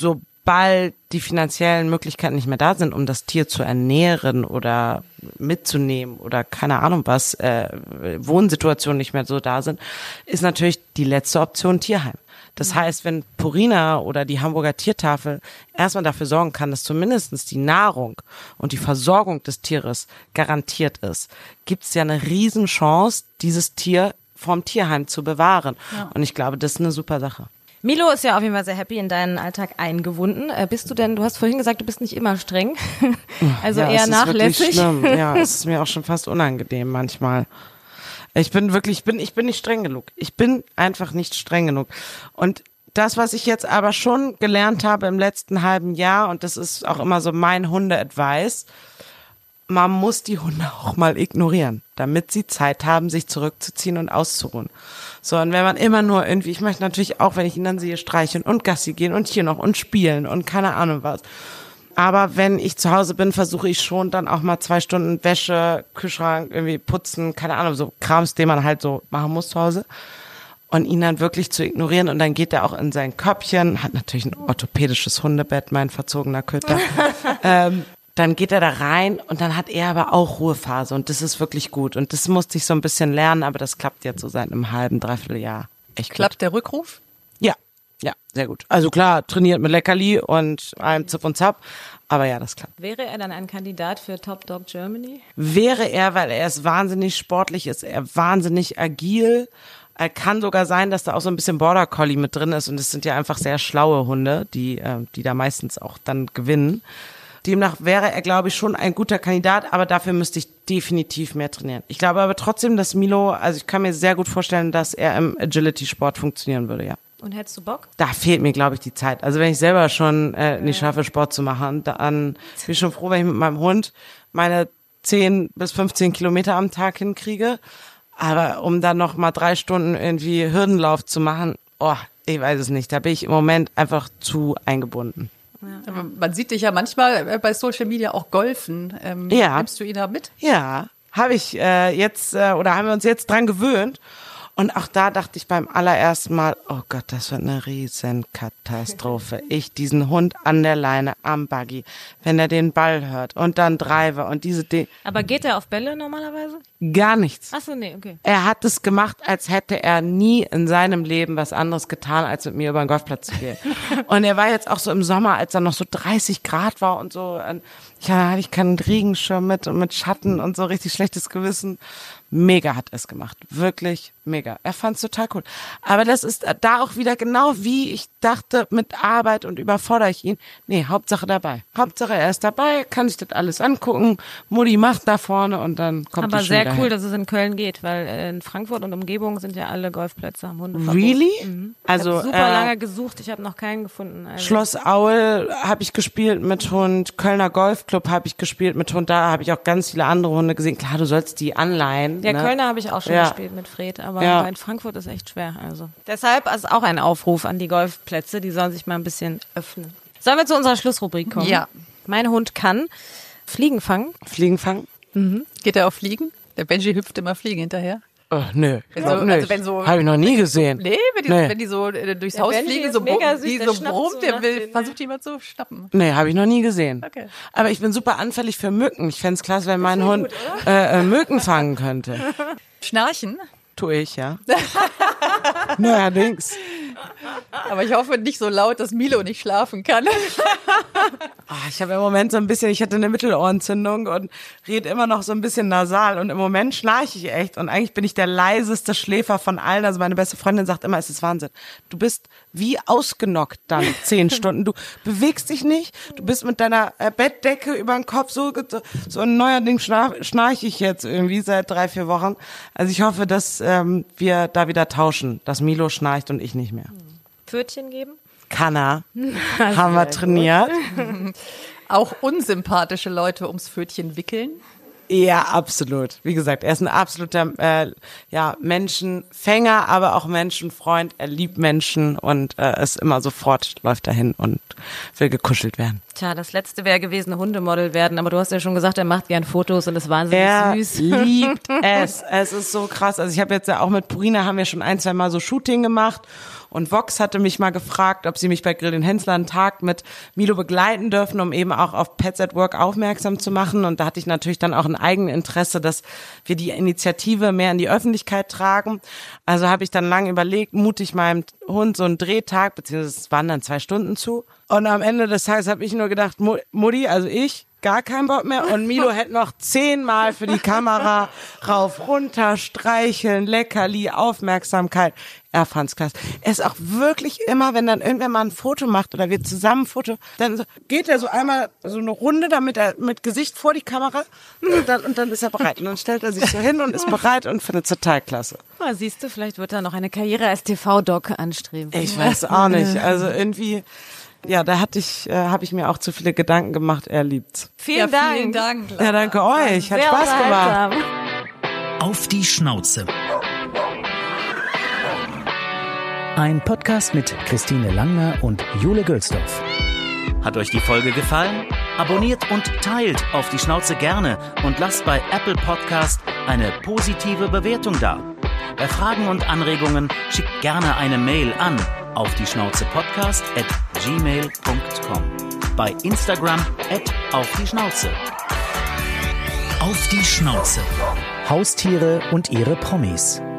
sobald die finanziellen Möglichkeiten nicht mehr da sind, um das Tier zu ernähren oder mitzunehmen oder keine Ahnung was, äh, Wohnsituationen nicht mehr so da sind, ist natürlich die letzte Option Tierheim. Das heißt, wenn Purina oder die Hamburger Tiertafel erstmal dafür sorgen kann, dass zumindest die Nahrung und die Versorgung des Tieres garantiert ist, gibt es ja eine Riesenchance, dieses Tier vom Tierheim zu bewahren. Ja. Und ich glaube, das ist eine super Sache. Milo ist ja auf jeden Fall sehr happy in deinen Alltag eingebunden. Äh, bist du denn, du hast vorhin gesagt, du bist nicht immer streng, also ja, eher es ist nachlässig. Schlimm. Ja, es ist mir auch schon fast unangenehm manchmal. Ich bin wirklich, ich bin, ich bin nicht streng genug. Ich bin einfach nicht streng genug. Und das, was ich jetzt aber schon gelernt habe im letzten halben Jahr, und das ist auch immer so mein Hunde-Advice, man muss die Hunde auch mal ignorieren, damit sie Zeit haben, sich zurückzuziehen und auszuruhen. So, und wenn man immer nur irgendwie, ich möchte natürlich auch, wenn ich ihn dann sehe, streicheln und Gassi gehen und hier noch und spielen und keine Ahnung was. Aber wenn ich zu Hause bin, versuche ich schon dann auch mal zwei Stunden Wäsche, Kühlschrank, irgendwie putzen, keine Ahnung, so Krams, den man halt so machen muss zu Hause. Und ihn dann wirklich zu ignorieren. Und dann geht er auch in sein Körbchen, hat natürlich ein orthopädisches Hundebett, mein verzogener Köter. ähm, dann geht er da rein und dann hat er aber auch Ruhephase. Und das ist wirklich gut. Und das musste ich so ein bisschen lernen, aber das klappt jetzt so seit einem halben, dreiviertel Jahr. Echt gut. Klappt der Rückruf? Ja. Ja, sehr gut. Also klar, trainiert mit Leckerli und allem Zip und Zap, aber ja, das klappt. Wäre er dann ein Kandidat für Top Dog Germany? Wäre er, weil er ist wahnsinnig sportlich, ist er wahnsinnig agil. Er kann sogar sein, dass da auch so ein bisschen Border Collie mit drin ist und es sind ja einfach sehr schlaue Hunde, die, äh, die da meistens auch dann gewinnen. Demnach wäre er, glaube ich, schon ein guter Kandidat, aber dafür müsste ich definitiv mehr trainieren. Ich glaube aber trotzdem, dass Milo, also ich kann mir sehr gut vorstellen, dass er im Agility-Sport funktionieren würde, ja. Und hättest du Bock? Da fehlt mir, glaube ich, die Zeit. Also wenn ich selber schon äh, nicht schaffe, Sport zu machen, dann bin ich schon froh, wenn ich mit meinem Hund meine zehn bis fünfzehn Kilometer am Tag hinkriege. Aber um dann noch mal drei Stunden irgendwie Hürdenlauf zu machen, oh, ich weiß es nicht. Da bin ich im Moment einfach zu eingebunden. Aber man sieht dich ja manchmal bei Social Media auch golfen. Ähm, Ja. Nimmst du ihn da mit? Ja, habe ich äh, jetzt äh, oder haben wir uns jetzt dran gewöhnt. Und auch da dachte ich beim allerersten Mal, oh Gott, das wird eine riesen Katastrophe. Ich, diesen Hund an der Leine am Buggy, wenn er den Ball hört und dann Driver und diese Dinge. Aber geht er auf Bälle normalerweise? Gar nichts. Ach so, nee, okay. Er hat es gemacht, als hätte er nie in seinem Leben was anderes getan, als mit mir über den Golfplatz zu gehen. Und er war jetzt auch so im Sommer, als dann noch so dreißig Grad war und so. Ja, hatte ich keinen Regenschirm mit und mit Schatten und so richtig schlechtes Gewissen. Mega hat er es gemacht. Wirklich mega. Er fand es total cool. Aber das ist da auch wieder genau wie ich dachte, mit Arbeit und überfordere ich ihn. Nee, Hauptsache dabei. Hauptsache er ist dabei, kann sich das alles angucken. Mutti macht da vorne und dann kommt Aber es schon sehr wieder cool, hin. dass es in Köln geht, weil äh, in Frankfurt und Umgebung sind ja alle Golfplätze am Hundeverbot. Really? Mhm. Also ich hab super äh, lange gesucht, ich habe noch keinen gefunden. Also. Schloss Aul habe ich gespielt mit Hund, Kölner Golfclub habe ich gespielt mit Hund, da habe ich auch ganz viele andere Hunde gesehen. Klar, du sollst die anleihen. Ja, ne? Kölner habe ich auch schon Ja. gespielt mit Fred, aber Ja. in Frankfurt ist echt schwer. Also deshalb ist auch ein Aufruf an die Golfplätze, die sollen sich mal ein bisschen öffnen. Sollen wir zu unserer Schlussrubrik kommen? Ja. Mein Hund kann Fliegen fangen. Fliegen fangen? Geht er auf Fliegen? Der Benji hüpft immer Fliegen hinterher. Oh, nö, Wenn glaub so- nicht. also wenn so- habe ich noch nie gesehen. Nee, wenn die, Nee. wenn die so äh, durchs Der Haus Benji fliegen, ist so, mega brum- süß, die der so schnappt brummt, so der nach will, den- versucht jemand zu schnappen. Nee, habe ich noch nie gesehen. Okay. Aber ich bin super anfällig für Mücken. Ich fänd's klasse, wenn mein Hund äh, äh, Mücken fangen könnte. Schnarchen, Tue ich, ja. Neuerdings. aber ich hoffe nicht so laut, dass Milo nicht schlafen kann. Ah, ich habe im Moment so ein bisschen, ich hatte eine Mittelohrentzündung und rede immer noch so ein bisschen nasal und im Moment schnarche ich echt und eigentlich bin ich der leiseste Schläfer von allen. Also meine beste Freundin sagt immer, es ist Wahnsinn. Du bist wie ausgenockt dann zehn Stunden. Du bewegst dich nicht, du bist mit deiner äh, Bettdecke über den Kopf, so, so, so ein neuerdings schnarch, schnarche ich jetzt irgendwie seit drei, vier Wochen. Also ich hoffe, dass ähm, wir da wieder tauschen, dass Milo schnarcht und ich nicht mehr. Pfötchen geben. Kann er. Haben wir trainiert. Auch unsympathische Leute ums Pfötchen wickeln. Ja, absolut. Wie gesagt, er ist ein absoluter äh, ja, Menschenfänger, aber auch Menschenfreund. Er liebt Menschen und äh, ist immer sofort, läuft dahin und will gekuschelt werden. Tja, das letzte wäre gewesen, Hundemodel werden, aber du hast ja schon gesagt, er macht gern Fotos und ist wahnsinnig Er süß. liebt es. Es ist so krass. Also ich habe jetzt ja auch mit Purina haben wir schon ein, zwei Mal so Shooting gemacht. Und Vox hatte mich mal gefragt, ob sie mich bei Grill den Hensler einen Tag mit Milo begleiten dürfen, um eben auch auf Pets at Work aufmerksam zu machen. Und da hatte ich natürlich dann auch ein Eigeninteresse, dass wir die Initiative mehr in die Öffentlichkeit tragen. Also habe ich dann lange überlegt, mutig meinem Hund so einen Drehtag, beziehungsweise es waren dann zwei Stunden zu. Und am Ende des Tages habe ich nur gedacht, Mu- Mutti, also ich, gar keinen Bock mehr. Und Milo hätte noch zehnmal für die Kamera rauf, runter, streicheln, Leckerli, Aufmerksamkeit. Er fand's klasse. Er ist auch wirklich immer, wenn dann irgendwer mal ein Foto macht oder wir zusammen ein Foto, dann so, geht er so einmal so eine Runde, damit er mit Gesicht vor die Kamera und dann, und dann ist er bereit. Und dann stellt er sich so hin und ist bereit und findet total klasse. Na, siehst du, vielleicht wird er noch eine Karriere als T V-Doc anstreben. Ich weiß auch nicht. Also irgendwie, ja, da hatte ich, äh, habe ich mir auch zu viele Gedanken gemacht. Er liebt's. Vielen Ja, Dank. vielen Dank. Ja, danke euch. Hat Sehr Spaß gemacht. unterhaltsam. Auf die Schnauze. Ein Podcast mit Christine Langner und Jule Gülsdorf. Hat euch die Folge gefallen? Abonniert und teilt Auf die Schnauze gerne und lasst bei Apple Podcast eine positive Bewertung da. Bei Fragen und Anregungen schickt gerne eine Mail an auf die Schnauze podcast at gmail punkt com. Bei Instagram at auf die Schnauze. Auf die Schnauze. Haustiere und ihre Promis.